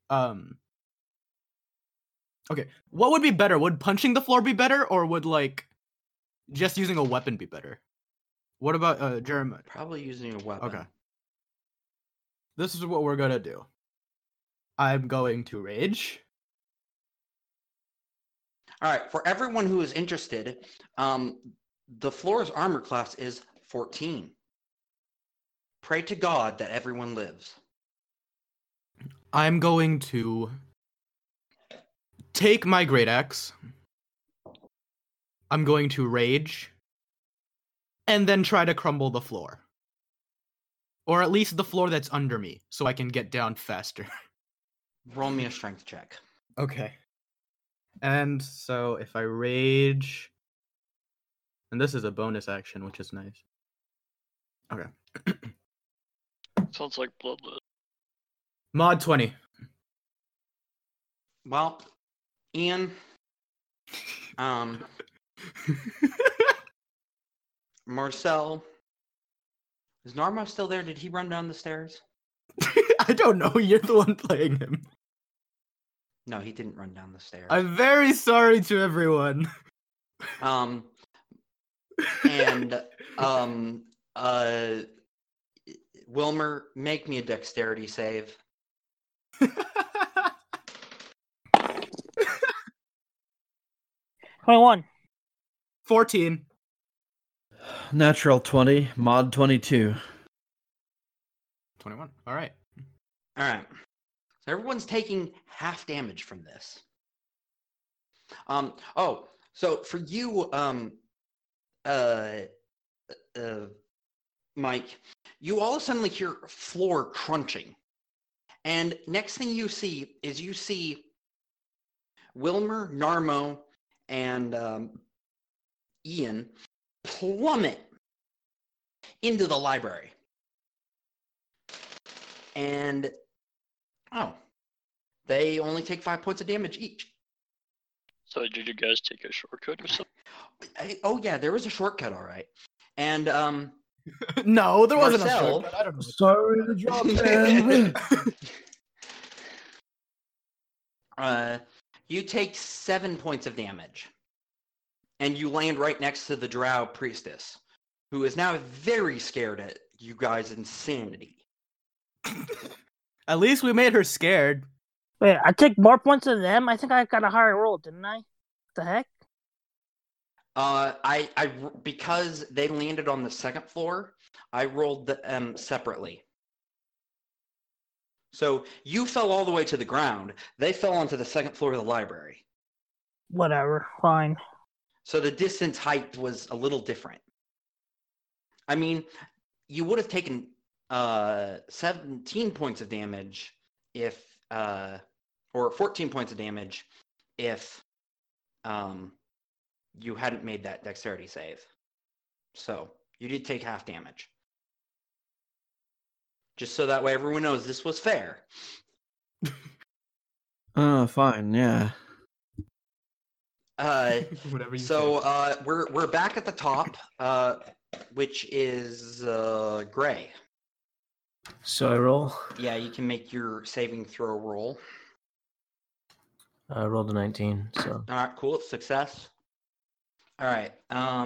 Okay, what would be better? Would punching the floor be better, or would like just using a weapon be better? What about Jeremy? Probably using a weapon. Okay. This is what we're gonna do. I'm going to rage. All right. For everyone who is interested, the floor's armor class is 14. Pray to God that everyone lives. I'm going to take my great axe. I'm going to rage. And then try to crumble the floor. Or at least the floor that's under me, so I can get down faster. Roll me a strength check. Okay. And so if I rage... And this is a bonus action, which is nice. Okay. Sounds like bloodless. Mod 20. Well, Ian, Marcel, is Narma still there? Did he run down the stairs? I don't know. You're the one playing him. No, he didn't run down the stairs. I'm very sorry to everyone. And Wilmer, make me a dexterity save. 21. 14. Natural 20, mod 22. 21. All right. All right. So everyone's taking half damage from this. Oh, so for you, Mike, you all suddenly hear floor crunching. And next thing you see is Wilmer, Narmo, and Ian plummet into the library. And, they only take 5 points of damage each. So did you guys take a shortcut or something? Oh, yeah, there was a shortcut, all right. And, No, there wasn't Marcel. a shortcut. I don't know. Sorry to drop in. You take 7 points of damage. And you land right next to the Drow priestess, who is now very scared at you guys' insanity. At least we made her scared. Wait, I take more points than them? I think I got a higher roll, didn't I? What the heck? I because they landed on the second floor, I rolled them separately. So you fell all the way to the ground. They fell onto the second floor of the library. Whatever, fine. So the distance height was a little different. I mean, you would have taken 17 points of damage if, or 14 points of damage if you hadn't made that dexterity save. So you did take half damage. Just so that way everyone knows this was fair. Oh, fine, yeah. Whatever you So we're back at the top, which is Gray. So I roll. Yeah, you can make your saving throw roll. I rolled a 19. So All right, cool. Success. All right.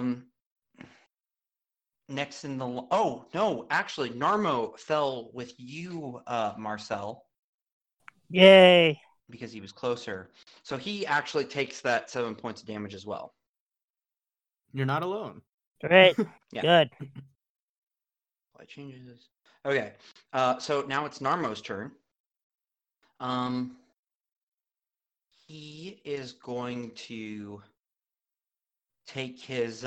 Next in the oh no, actually, Narmo fell with you, Marcel, Yay. because he was closer. So he actually takes that 7 points of damage as well. You're not alone. Great. Yeah. Good. Apply changes. Okay. So now it's Narmo's turn. He is going to take his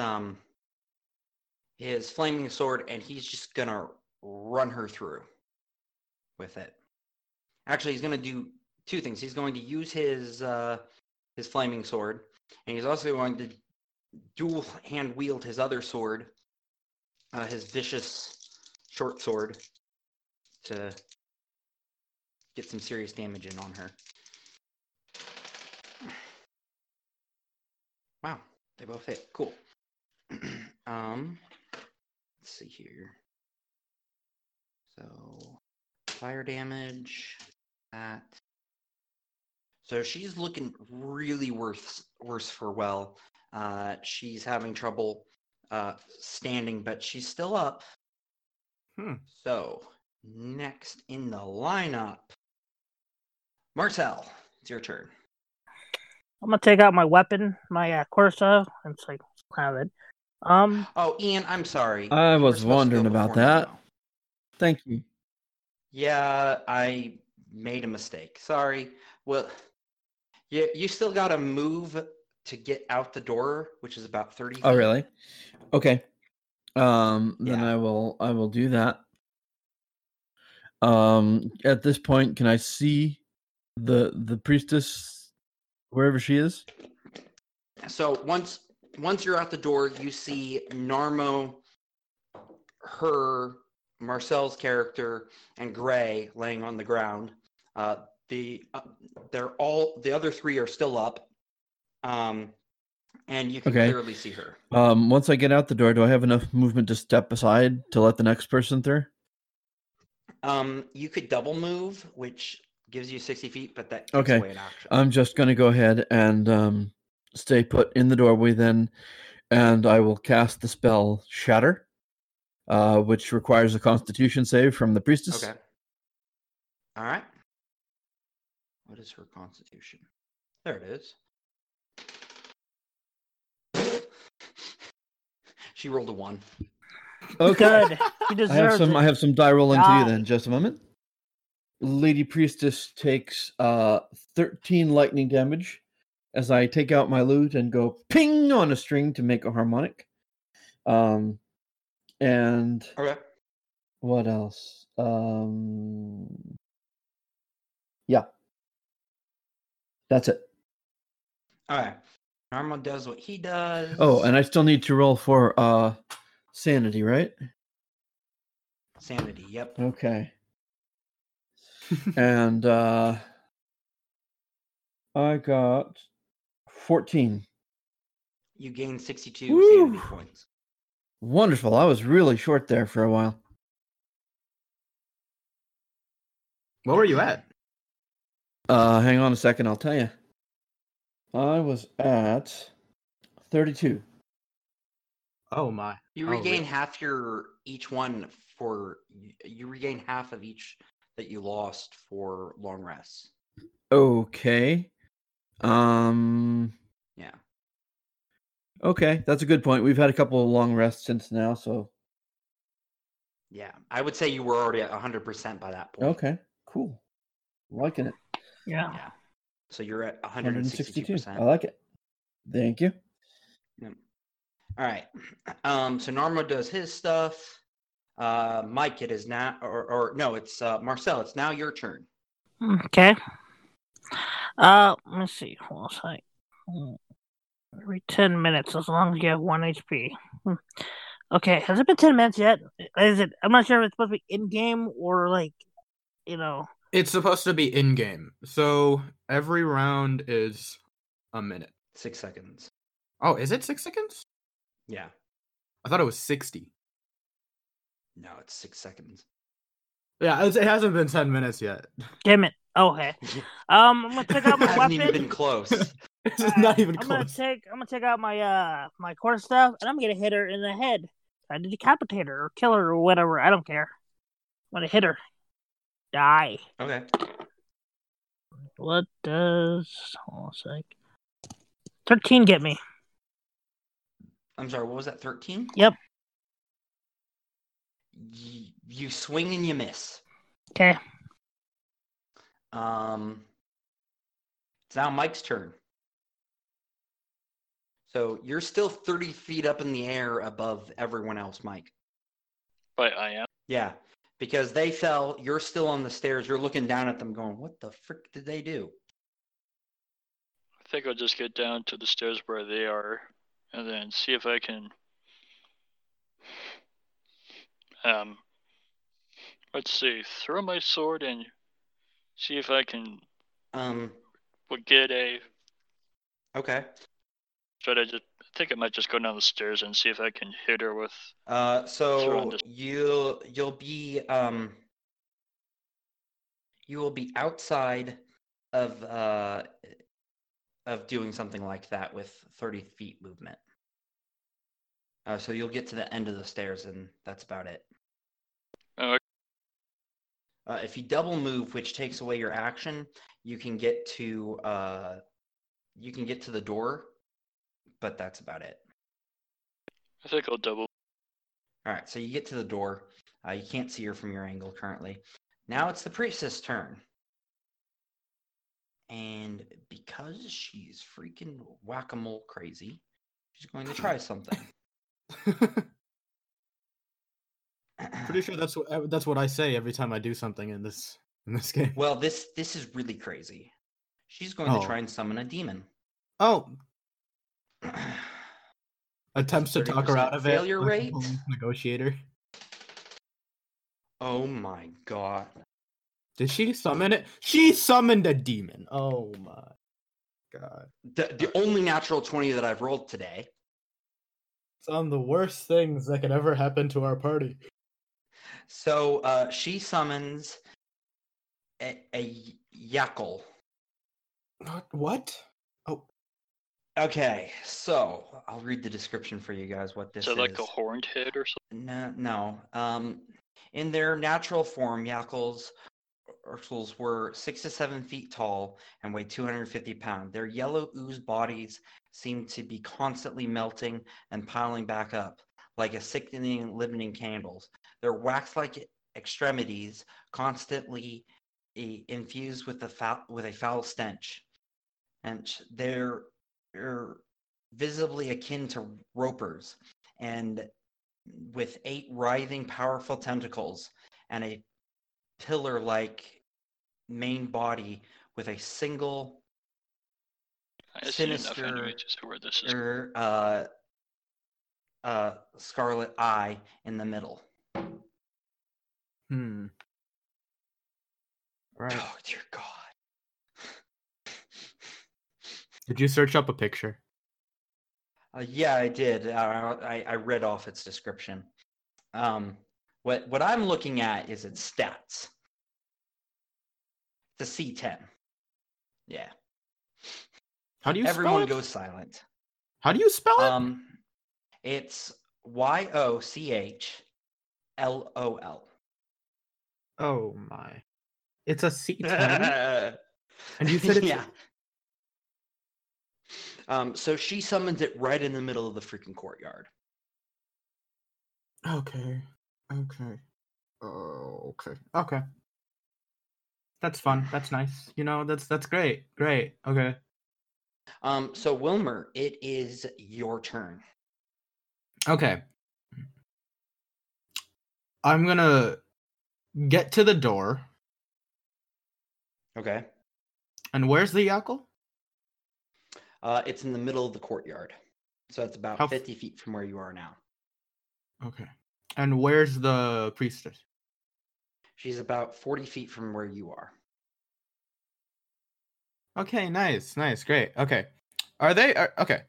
flaming sword and he's just gonna run her through with it. Actually, he's gonna do two things. He's going to use his flaming sword, and he's also going to dual hand wield his other sword, his vicious short sword, to get some serious damage in on her. Wow, they both hit. Cool. Let's see here. So fire damage. That. So she's looking really worse for well. She's having trouble standing, but she's still up. So next in the lineup, Marcel, it's your turn. I'm gonna take out my weapon, my Corsa. It's like kind of it. Oh, Ian, I'm sorry. I You were was supposed to wondering go about before me, that. though. Thank you. Yeah, I made a mistake. Sorry. Well, you still got to move to get out the door, which is about 30 feet. Oh, really? Okay. Then Yeah. I will do that. At this point, can I see the priestess wherever she is? So once you're out the door, you see Narmo, Marcel's character, and Gray laying on the ground. The other three are still up, and you can Okay. clearly see her. Once I get out the door, do I have enough movement to step aside to let the next person through? You could double move, which gives you 60 feet, but that takes Okay. away an action. I'm just going to go ahead and stay put in the doorway then, and I will cast the spell Shatter, which requires a Constitution save from the priestess. Okay. All right. What is her constitution? There it is. She rolled a 1. Okay. Good. He deserves I it. have some die rolling to Die. do then. Just a moment. Lady Priestess takes 13 lightning damage as I take out my lute and go ping on a string to make a harmonic. And Okay. what else? Yeah. That's it. All right. Normal does what he does. Oh, and I still need to roll for sanity, right? Sanity. Yep. Okay. And I got 14. You gain 62 Woo! sanity points. Wonderful. I was really short there for a while. What were you at? Hang on a second, I'll tell you. I was at 32. Oh my. You Oh, regain really? half each one for you regain half of each that you lost for long rests. Okay. Yeah. Okay, that's a good point. We've had a couple of long rests since now, so Yeah. I would say you were already at 100% by that point. okay, cool. Liking it. Yeah. Yeah. So you're at 162. 162%. I like it. Thank you. Yep. All right. So Narmo does his stuff. Mike, it is now, or no, it's Marcel. It's now your turn. Okay. Let me see. Hold on a sec. Every 10 minutes, as long as you have 1 HP. Okay, has it been 10 minutes yet? Is it? I'm not sure if it's supposed to be in game or like, you know. It's supposed to be in game. So every round is a minute. 6 seconds. Oh, is it 6 seconds? Yeah. I thought it was 60. No, it's 6 seconds. Yeah, it hasn't been 10 minutes yet. Damn it. Okay. I'm gonna take out my Hasn't weapon. even been close. It's just not even I'm close. gonna take out my my quarter staff and I'm gonna hit her in the head. Try to decapitate her or kill her or whatever. I don't care. I'm gonna hit her. Die. Okay. What does hold on a sec. 13 get me? I'm sorry, what was that? 13? Yep. You swing and you miss. Okay. It's now Mike's turn. So you're still 30 feet up in the air above everyone else, Mike. But I am. Yeah, because they fell. You're still on the stairs. You're looking down at them going, what the frick did they do? I think I'll just get down to the stairs where they are and then see if I can let's see, throw my sword and see if I can get a Okay. I think I might just go down the stairs and see if I can hit her with So you'll be you will be outside of doing something like that with 30 feet movement. So you'll get to the end of the stairs and that's about it. If you double move, which takes away your action, you can get to the door, but that's about it. I think I'll double. All right, so you get to the door. You can't see her from your angle currently. Now it's the priestess' turn. And because she's freaking whack-a-mole crazy, she's going to try something. Pretty sure that's what I say every time I do something in this game. Well, this is really crazy. She's going to try and summon a demon. Oh. Attempts to talk her out of it. Failure rate? Negotiator. Oh my god. Did she summon it? She summoned a demon. Oh my god. The only natural 20 that I've rolled today. It's on the worst things that could ever happen to our party. So she summons a Yackle. What? Oh, Okay, so I'll read the description for you guys. What this Is it like is? a horned head or something? No. In their natural form, Yackles were 6 to 7 feet tall and weighed 250 pounds. Their yellow ooze bodies seem to be constantly melting and piling back up, like a sickening living candles. Their wax-like extremities constantly infused with a foul stench, and they're visibly akin to ropers, and with 8 writhing, powerful tentacles and a pillar-like main body with a single I see enough sinister anyway to see where this is. scarlet eye in the middle. Right. Oh dear God! Did you search up a picture? Yeah, I did. I read off its description. What I'm looking at is its stats. It's a C10. Yeah. How do you Everyone spell it? goes silent. How do you spell it? It's YOCHLOL. Oh my. It's a C10? And you said it's yeah. So she summons it right in the middle of the freaking courtyard. Okay. Oh, okay. That's fun. That's nice. That's great. Great. Okay. So Wilmer, it is your turn. Okay. I'm gonna get to the door. Okay. And where's the Yackle? It's in the middle of the courtyard. So it's about 50 feet from where you are now. Okay. And where's the priestess? She's about 40 feet from where you are. Okay, nice, great. Okay. Are they okay.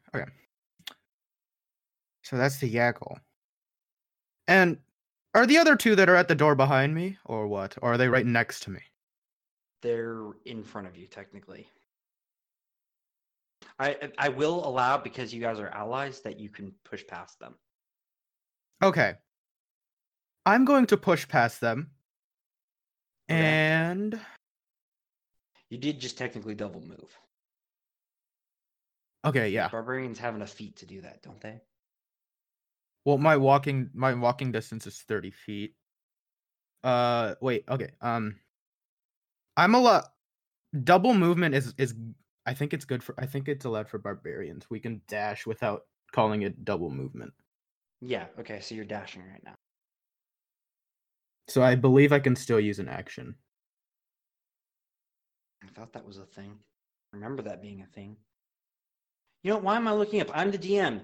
So that's the Yackle. And are the other two that are at the door behind me, or what? Or are they right next to me? They're in front of you, technically. I will allow, because you guys are allies, that you can push past them. Okay. I'm going to push past them. Okay. And you did just technically double move. Okay, yeah. Barbarians have enough feet to do that, don't they? Well, my walking distance is 30 feet. Wait, okay. I'm a lot. Double movement is I think it's allowed for barbarians. We can dash without calling it double movement. Yeah, okay, so you're dashing right now. So I believe I can still use an action. I thought that was a thing. I remember that being a thing. You know, why am I looking up? I'm the DM.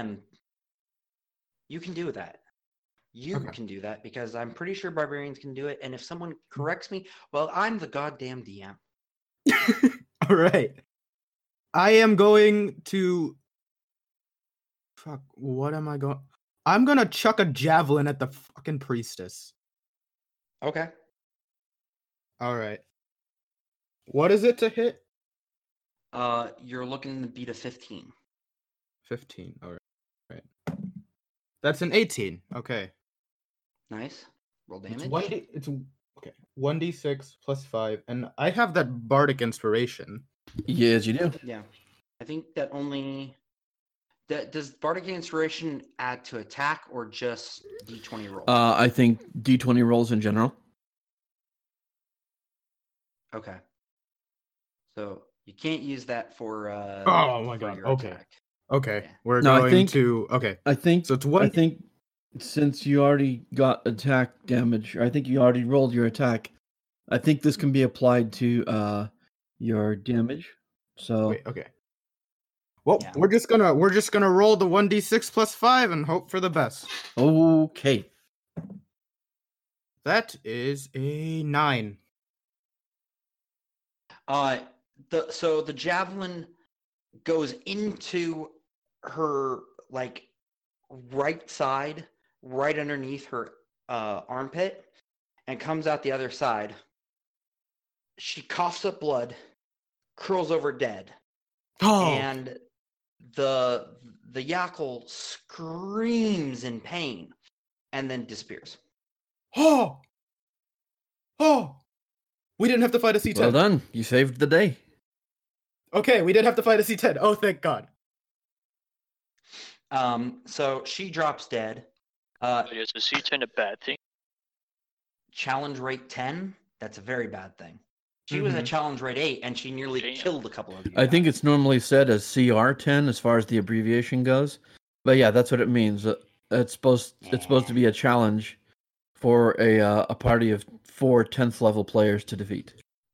You can do that. You can do that, because I'm pretty sure barbarians can do it. And if someone corrects me, well, I'm the goddamn DM. All right. I am going to... Fuck, what am I going... I'm going to chuck a javelin at the fucking priestess. Okay. All right. What is it to hit? You're looking to beat a 15. 15. All right. That's an 18. Okay. Nice. Roll damage. It's 1d6 plus 5, and I have that bardic inspiration. Yes, you do. Yeah. I think that only... does bardic inspiration add to attack or just d20 rolls? I think d20 rolls in general. Okay. So you can't use that for oh my god. Okay. Attack. Okay. Yeah. We're No, going to okay. I think So it's one. I think since you already got attack damage, I think you already rolled your attack. I think this can be applied to your damage. So Wait, okay. Well, Yeah. we're just gonna roll the 1d6 plus 5 and hope for the best. Okay. That is a 9. So the javelin goes into her right side, right underneath her armpit and comes out the other side. She coughs up blood, curls over dead, and the Yackle screams in pain and then disappears. Oh! We didn't have to fight a C10. Well done. You saved the day. Okay, we did have to fight a C10. Oh, thank God. So she drops dead. Is a C10 a bad thing? Challenge rate 10, that's a very bad thing. She was at challenge rate 8, and she nearly killed a couple of you. I think it's normally said as CR10 as far as the abbreviation goes. But yeah, that's what it means. It's supposed to be a challenge for a party of 4 10th level players to defeat.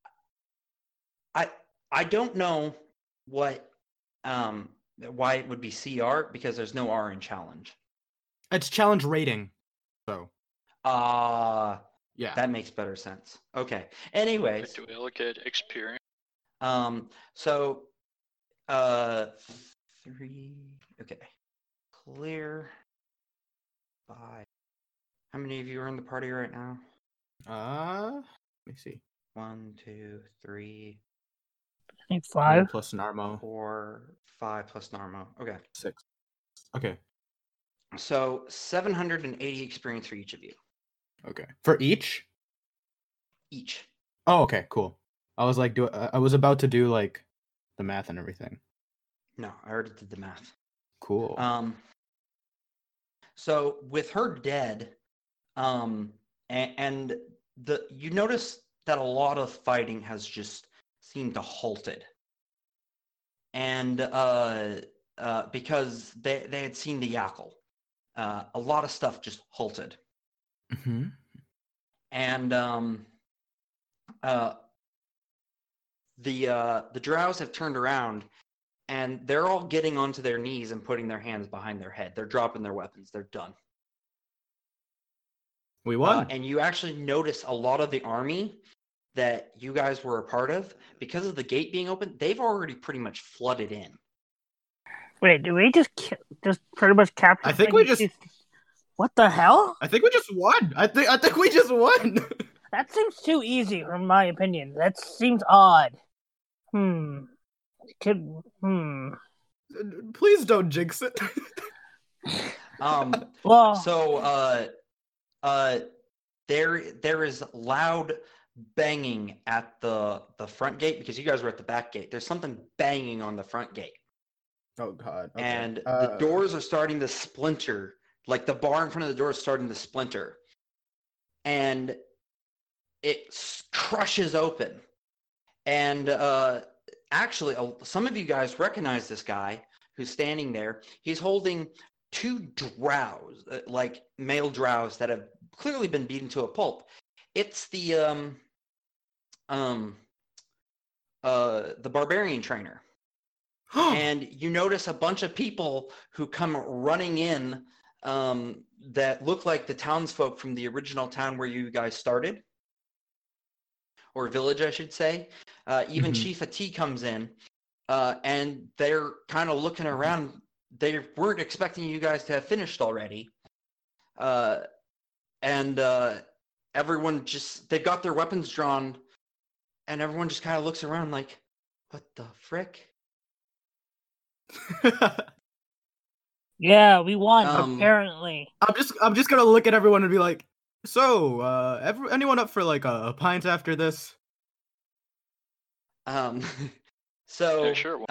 I don't know what why it would be CR, because there's no R in challenge. It's challenge rating. So. Yeah. That makes better sense. Okay. Anyways. Do we look at experience? So 3. Okay. Clear. 5. How many of you are in the party right now? Let me see. 1, 2, 3. I think 5 plus Narmo. 4, 5 plus Narmo. Okay. 6. Okay. So 780 experience for each of you. Okay. For each? Each. Oh, okay, cool. I was like, I was about to do like the math and everything. No, I already did the math. Cool. So with her dead, and you notice that a lot of fighting has just seemed to halted, and because they had seen the Yackle, a lot of stuff just halted. Mm-hmm. And the drows have turned around, and they're all getting onto their knees and putting their hands behind their head. They're dropping their weapons. They're done. We won. And you actually notice a lot of the army that you guys were a part of, because of the gate being open, they've already pretty much flooded in. Wait, do we just pretty much capture? I think we just. What the hell? I think we just won. I think we just won. That seems too easy, in my opinion. That seems odd. Please don't jinx it. Well. So there is loud banging at the front gate, because you guys were at the back gate. There's something banging on the front gate. Oh God. Okay. And the doors are starting to splinter. Like the bar in front of the door is starting to splinter. And it crushes open. And actually, some of you guys recognize this guy who's standing there. He's holding 2 drows, like male drows that have clearly been beaten to a pulp. It's the barbarian trainer. And you notice a bunch of people who come running in that look like the townsfolk from the original town where you guys started, or village, I should say. Even Chief Ati comes in, and they're kind of looking around. They weren't expecting you guys to have finished already. And everyone they've got their weapons drawn, and everyone just kind of looks around like, what the frick? Yeah, we won, apparently. I'm just gonna look at everyone and be like, so, anyone up for like a pint after this? So, yeah, sure.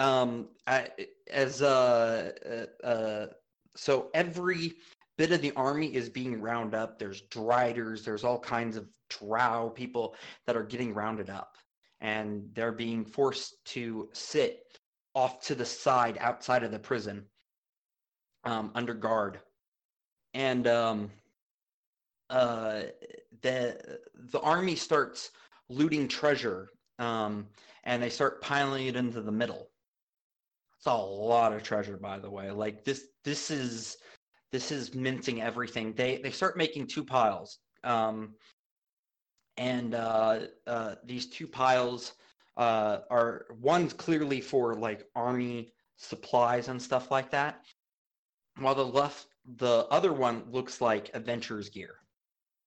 So every bit of the army is being rounded up. There's driders, there's all kinds of drow people that are getting rounded up, and they're being forced to sit off to the side outside of the prison, under guard. And the army starts looting treasure, and they start piling it into the middle. It's a lot of treasure, by the way. Like this is mincing everything. They start making 2 piles, and these 2 piles are, one's clearly for like army supplies and stuff like that, while the other one looks like adventurer's gear.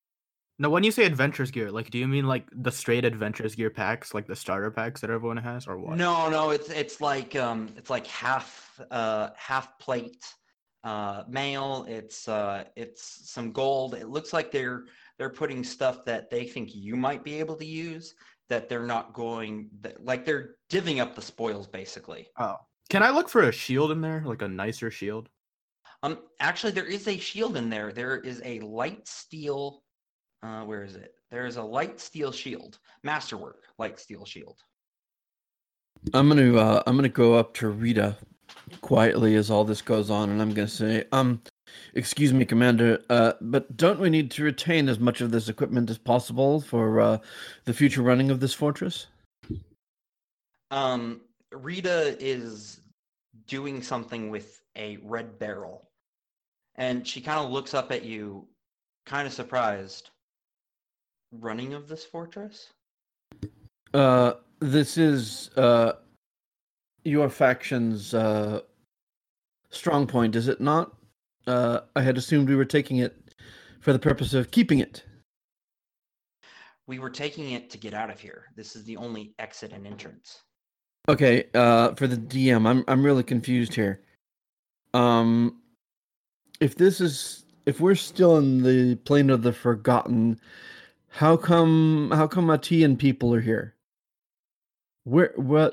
No, when you say adventurers gear, like, do you mean like the straight adventurers gear packs, like the starter packs that everyone has, or what? No, it's like half plate mail. It's some gold. It looks like they're putting stuff that they think you might be able to use that they're not going like they're divvying up the spoils basically. Oh, can I look for a shield in there, like a nicer shield? Actually, there is a shield in there. There is a light steel. Where is it? There is a light steel shield, masterwork light steel shield. I'm gonna go up to Rita quietly as all this goes on, and I'm gonna say, excuse me, Commander, but don't we need to retain as much of this equipment as possible for the future running of this fortress? Rita is doing something with a red barrel, and she kind of looks up at you, kind of surprised. Running of this fortress? This is your faction's strong point, is it not? I had assumed we were taking it for the purpose of keeping it. We were taking it to get out of here. This is the only exit and entrance. Okay, for the DM, I'm really confused here. If we're still in the plane of the Forgotten, how come Atian people are here? What?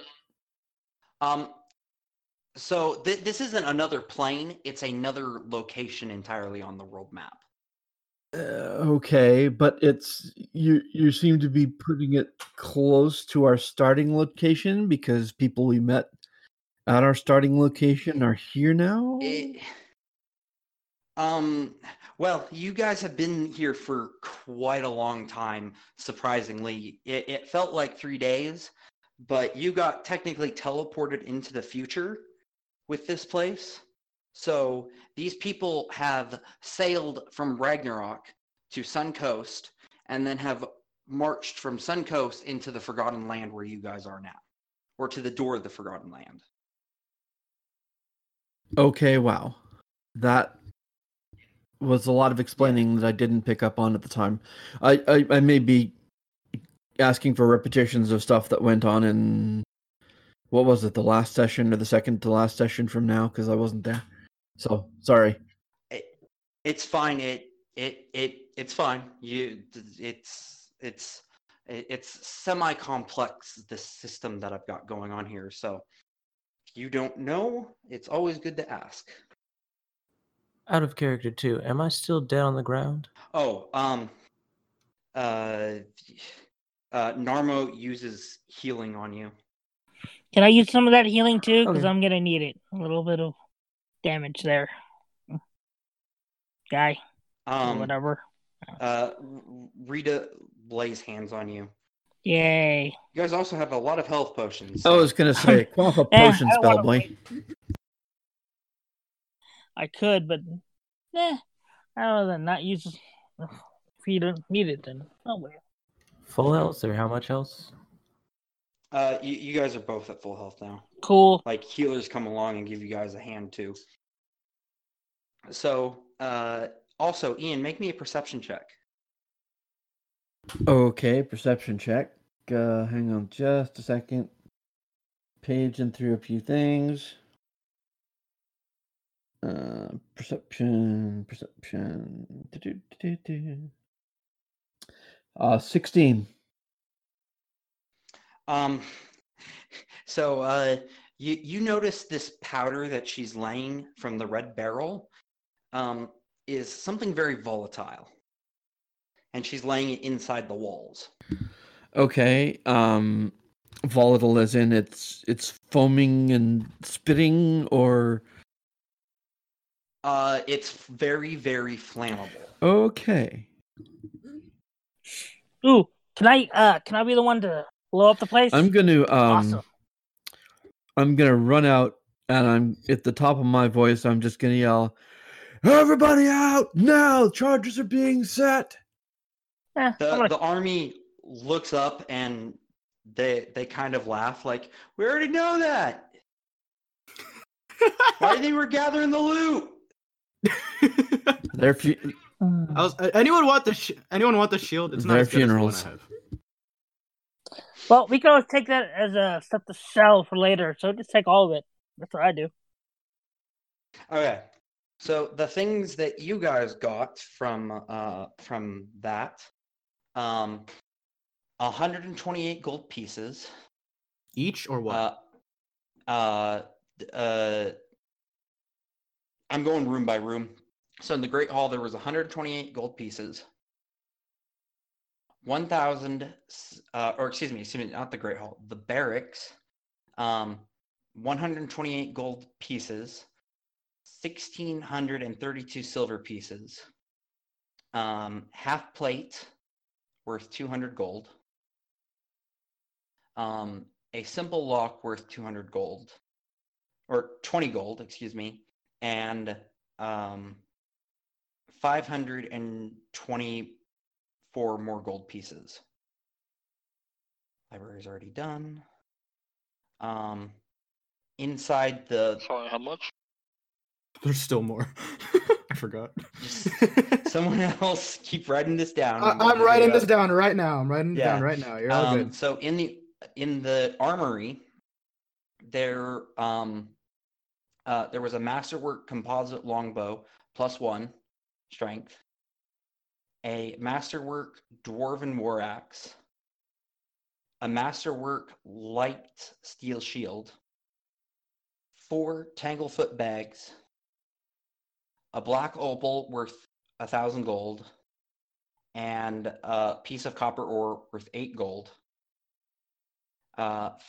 So this isn't another plane. It's another location entirely on the world map. Okay, but it's you seem to be putting it close to our starting location because people we met at our starting location are here now. Well, you guys have been here for quite a long time, surprisingly. It felt like 3 days, but you got technically teleported into the future with this place. So these people have sailed from Ragnarok to Suncoast and then have marched from Suncoast into the Forgotten Land where you guys are now, or to the door of the Forgotten Land. Okay, wow. That was a lot of explaining that I didn't pick up on at the time. I may be asking for repetitions of stuff that went on in, what was it, the last session or the second to last session from now, because I wasn't there. So sorry. It's fine. It's fine. It's semi-complex, this system that I've got going on here. So if you don't know, it's always good to ask. Out of character too. Am I still dead on the ground? Oh, Narmo uses healing on you. Can I use some of that healing too? Because Okay. I'm gonna need it. A little bit of damage there. Guy. Or whatever. Rita lays hands on you. Yay. You guys also have a lot of health potions. I was gonna say, quaff a potion I don't spell, wanna boy. I could, but I'd rather not use. If you don't need it, then oh well. Full health or how much else? You guys are both at full health now. Cool. Like, healers come along and give you guys a hand too. So, also, Ian, make me a perception check. Okay, perception check. Hang on just a second. Paging through a few things. Perception. 16. So you notice this powder that she's laying from the red barrel is something very volatile, and she's laying it inside the walls. Okay. Volatile as in it's foaming and spitting, or it's very, very flammable. okay. Ooh, can I be the one to blow up the place? I'm gonna Awesome. I'm gonna run out, and I'm at the top of my voice. I'm just gonna yell, "Everybody out now! Charges are being set." The army looks up and they kind of laugh, like, we already know that. Why do you think we're gathering the loot? They're Anyone want the anyone want the shield? It's not Their as good as the one funerals. I have. Well, we can always take that as a stuff to sell for later, so just take all of it. That's what I do. Okay. So the things that you guys got from that, 128 gold pieces. Each or what? I'm going room by room. So in the Great Hall, there was 128 gold pieces. 1,000, or excuse me, not the Great Hall, the barracks. 128 gold pieces. 1,632 silver pieces. Half plate worth 200 gold. A simple lock worth 200 gold, or 20 gold, excuse me, and 524 more gold pieces. Library's already done. Inside the... Sorry, how much? There's still more. I forgot. Someone else keep writing this down. I'm writing this down right now. I'm writing it down right now. You're all good. So in the armory, there was a masterwork composite longbow +1 strength, a masterwork dwarven war axe, a masterwork light steel shield, 4 tanglefoot bags, a black opal worth 1,000 gold, and a piece of copper ore worth 8 gold. 5.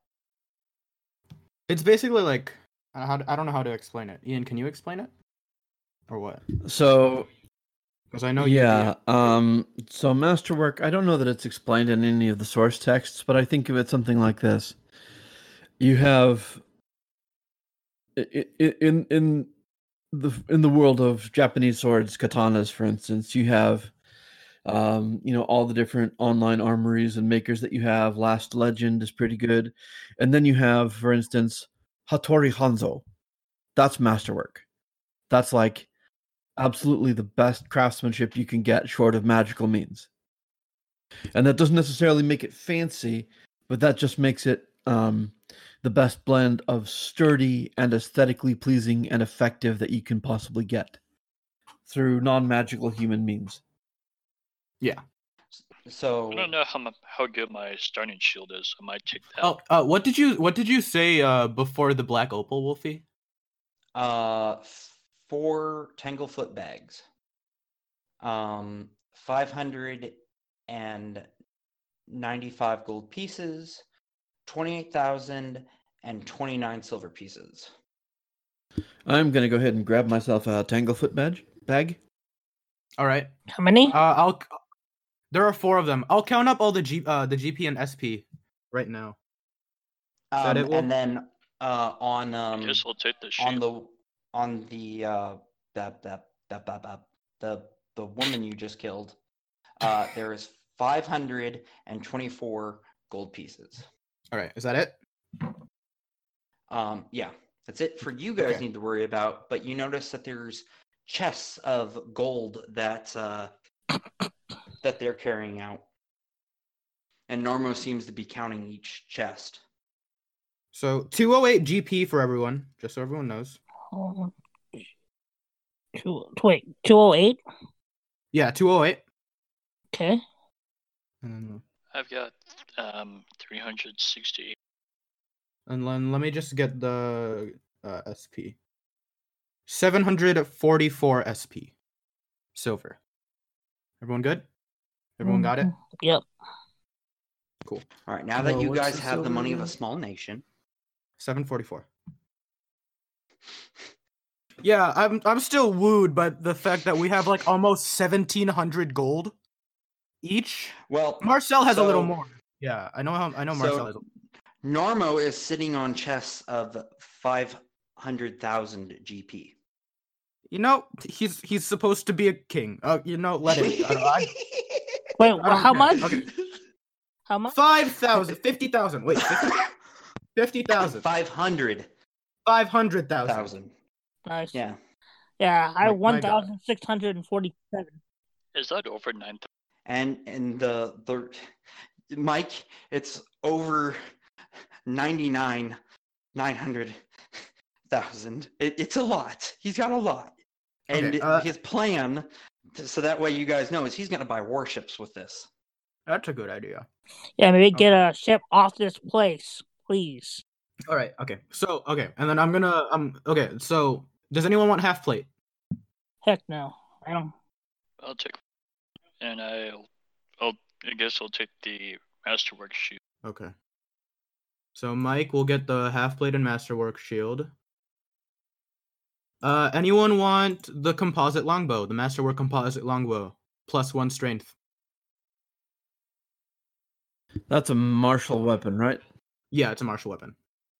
It's basically like I don't know how to explain it. Ian, can you explain it, or what? So, Because I know yeah. So masterwork. I don't know that it's explained in any of the source texts, but I think of it something like this: you have in the world of Japanese swords, katanas, for instance, you have all the different online armories and makers that you have. Last Legend is pretty good. And then you have, for instance, Hattori Hanzo. That's masterwork. That's like absolutely the best craftsmanship you can get short of magical means. And that doesn't necessarily make it fancy, but that just makes it the best blend of sturdy and aesthetically pleasing and effective that you can possibly get through non-magical human means. Yeah. So I don't know how good my starting shield is. I might take that. What did you say before the black opal, Wolfie? 4 tanglefoot bags. 595 gold pieces, 28,029 silver pieces. I'm gonna go ahead and grab myself a tanglefoot bag. All right. How many? There are 4 of them. I'll count up all the GP and SP right now. Is that it, Wolf? And then I guess we'll take the shield. on the woman you just killed, there is 524 gold pieces. All right, is that it? Yeah, that's it for you guys. Okay. Need to worry about, but you notice that there's chests of gold that that they're carrying out, and Normo seems to be counting each chest. So 208 GP for everyone, just so everyone knows. Wait, 208? Yeah, 208. Okay. I've got 360. And then let me just get the SP. 744 SP. Silver. Everyone good? Everyone got it? Yep. Cool. All right, now that you what's guys the have the silver money of a again? small nation. 744. Yeah, I'm still wooed by the fact that we have like almost 1,700 gold each. Well, Marcel has a little so- more. Yeah, I know So- Marcel has. Normo is sitting on chests of 500,000 GP. You know, he's supposed to be a king. Let him. Wait, I don't how care. much? Okay. How much? 5,000, 50,000. Wait, 50,000. 500,000. 500,000. Nice. Yeah. Yeah, I have My God. 1,647. Is that over 9,000? And the Mike, it's over 900,000. It's a lot. He's got a lot. And Okay, his plan, so that way you guys know, is he's going to buy warships with this. That's a good idea. Yeah, maybe get a ship off this place, please. All right. Okay. So and then I'm gonna okay. So does anyone want half plate? Heck no. I don't. I'll take, and I guess I'll take the Masterwork shield. Okay. So Mike will get the half plate and Masterwork shield. Anyone want the composite longbow, the Masterwork composite longbow, +1 strength? That's a martial weapon, right? Yeah, it's a martial weapon.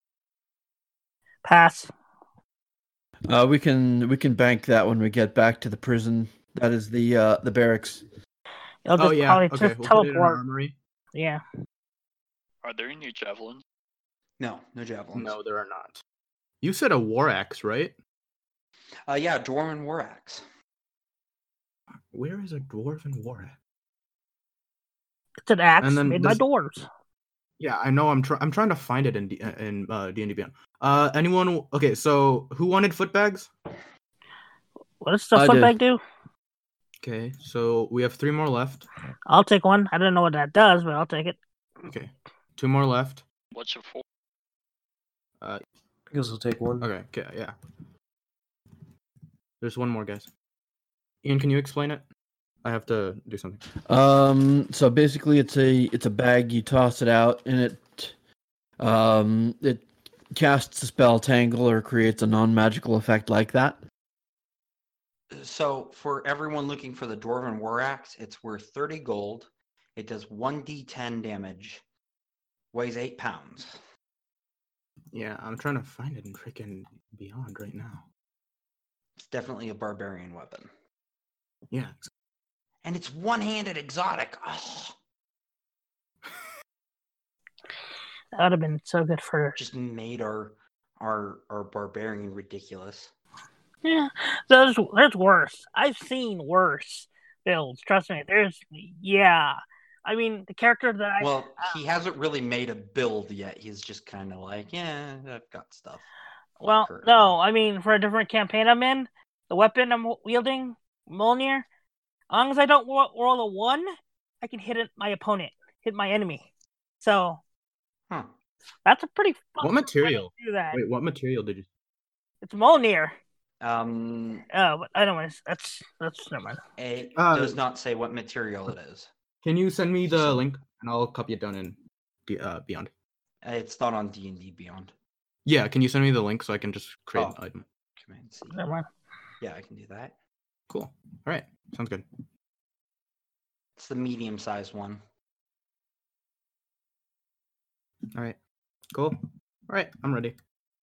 Pass. We can bank that when we get back to the prison. That is the barracks. I'll just yeah. probably Okay, just we'll put it in our teleport. armory. Yeah. Are there any javelins? No javelins. No, there are not. You said a war axe, right? Yeah, Dwarven war axe. Where is a dwarven war axe? It's an axe And then made by this- dwarves. Yeah, I know. I'm trying to find it in D&D Beyond. Anyone? Okay, so who wanted footbags? What does the I foot did. bag do? Okay, so we have 3 more left. I'll take one. I don't know what that does, but I'll take it. Okay, 2 more left. What's it for? I guess I'll take one. Okay, yeah. There's one more, guys. Ian, can you explain it? I have to do something. So basically, it's a bag. You toss it out, and it casts a spell Tangle or creates a non-magical effect like that. So for everyone looking for the Dwarven war axe, it's worth 30 gold. It does 1d10 damage. Weighs 8 pounds. Yeah, I'm trying to find it in freaking Beyond right now. It's definitely a barbarian weapon. Yeah. And it's one-handed exotic. Oh, That would have been so good for. just made our barbarian ridiculous. Yeah, there's worse. I've seen worse builds. Trust me. Yeah. I mean, the character that I. Well, he hasn't really made a build yet. He's just kind of like, yeah, I've got stuff. Well, currently. no. I mean, for a different campaign I'm in, the weapon I'm wielding, Mjolnir, as long as I don't roll a 1, I can hit my opponent, hit my enemy. So Huh. that's a pretty. What fun way to material? do that. Wait, what material did you? It's Mjolnir. It But anyways, that's never mind. does not say what material it is. Can you send me the link and I'll copy it down in Beyond? It's not on D&D Beyond. Yeah, can you send me the link so I can just create Oh. an item? Command C. Never mind. Yeah, I can do that. Cool. All right, sounds good. It's the medium-sized one. All right, cool. All right, I'm ready.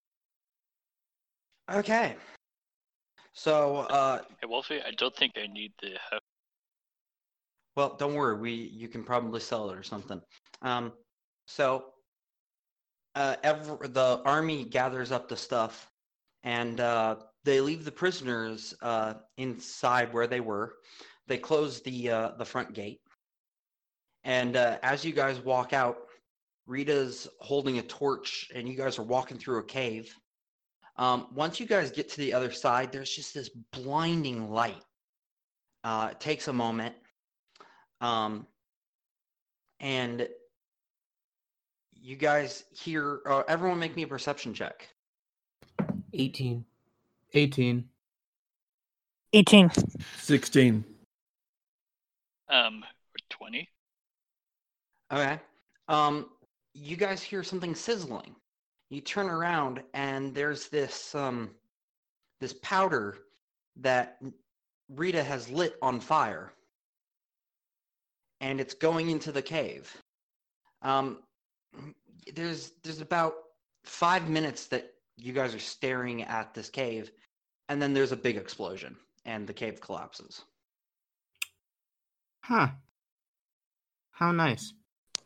Okay. So, Hey, Wolfie, I don't think I need the heft. well, don't worry. You can probably sell it or something. So, the army gathers up the stuff, and they leave the prisoners inside where they were. They close the front gate, and as you guys walk out, Rita's holding a torch, and you guys are walking through a cave. Once you guys get to the other side, there's just this blinding light. It takes a moment. And you guys hear, everyone make me a perception check. 18. 18. 18. 16. 20. Okay. You guys hear something sizzling. You turn around and there's this powder that Rita has lit on fire. And it's going into the cave. There's about 5 minutes that you guys are staring at this cave, and then there's a big explosion, and the cave collapses. Huh. How nice.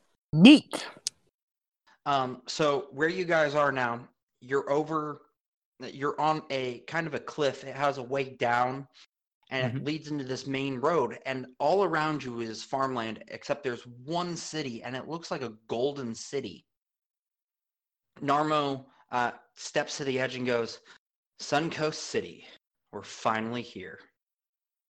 Neat. So where you guys are now, you're over you're on a kind of a cliff. It has a way down, and it leads into this main road. And all around you is farmland, except there's one city, and it looks like a golden city. Narmo steps to the edge and goes, Suncoast City, we're finally here.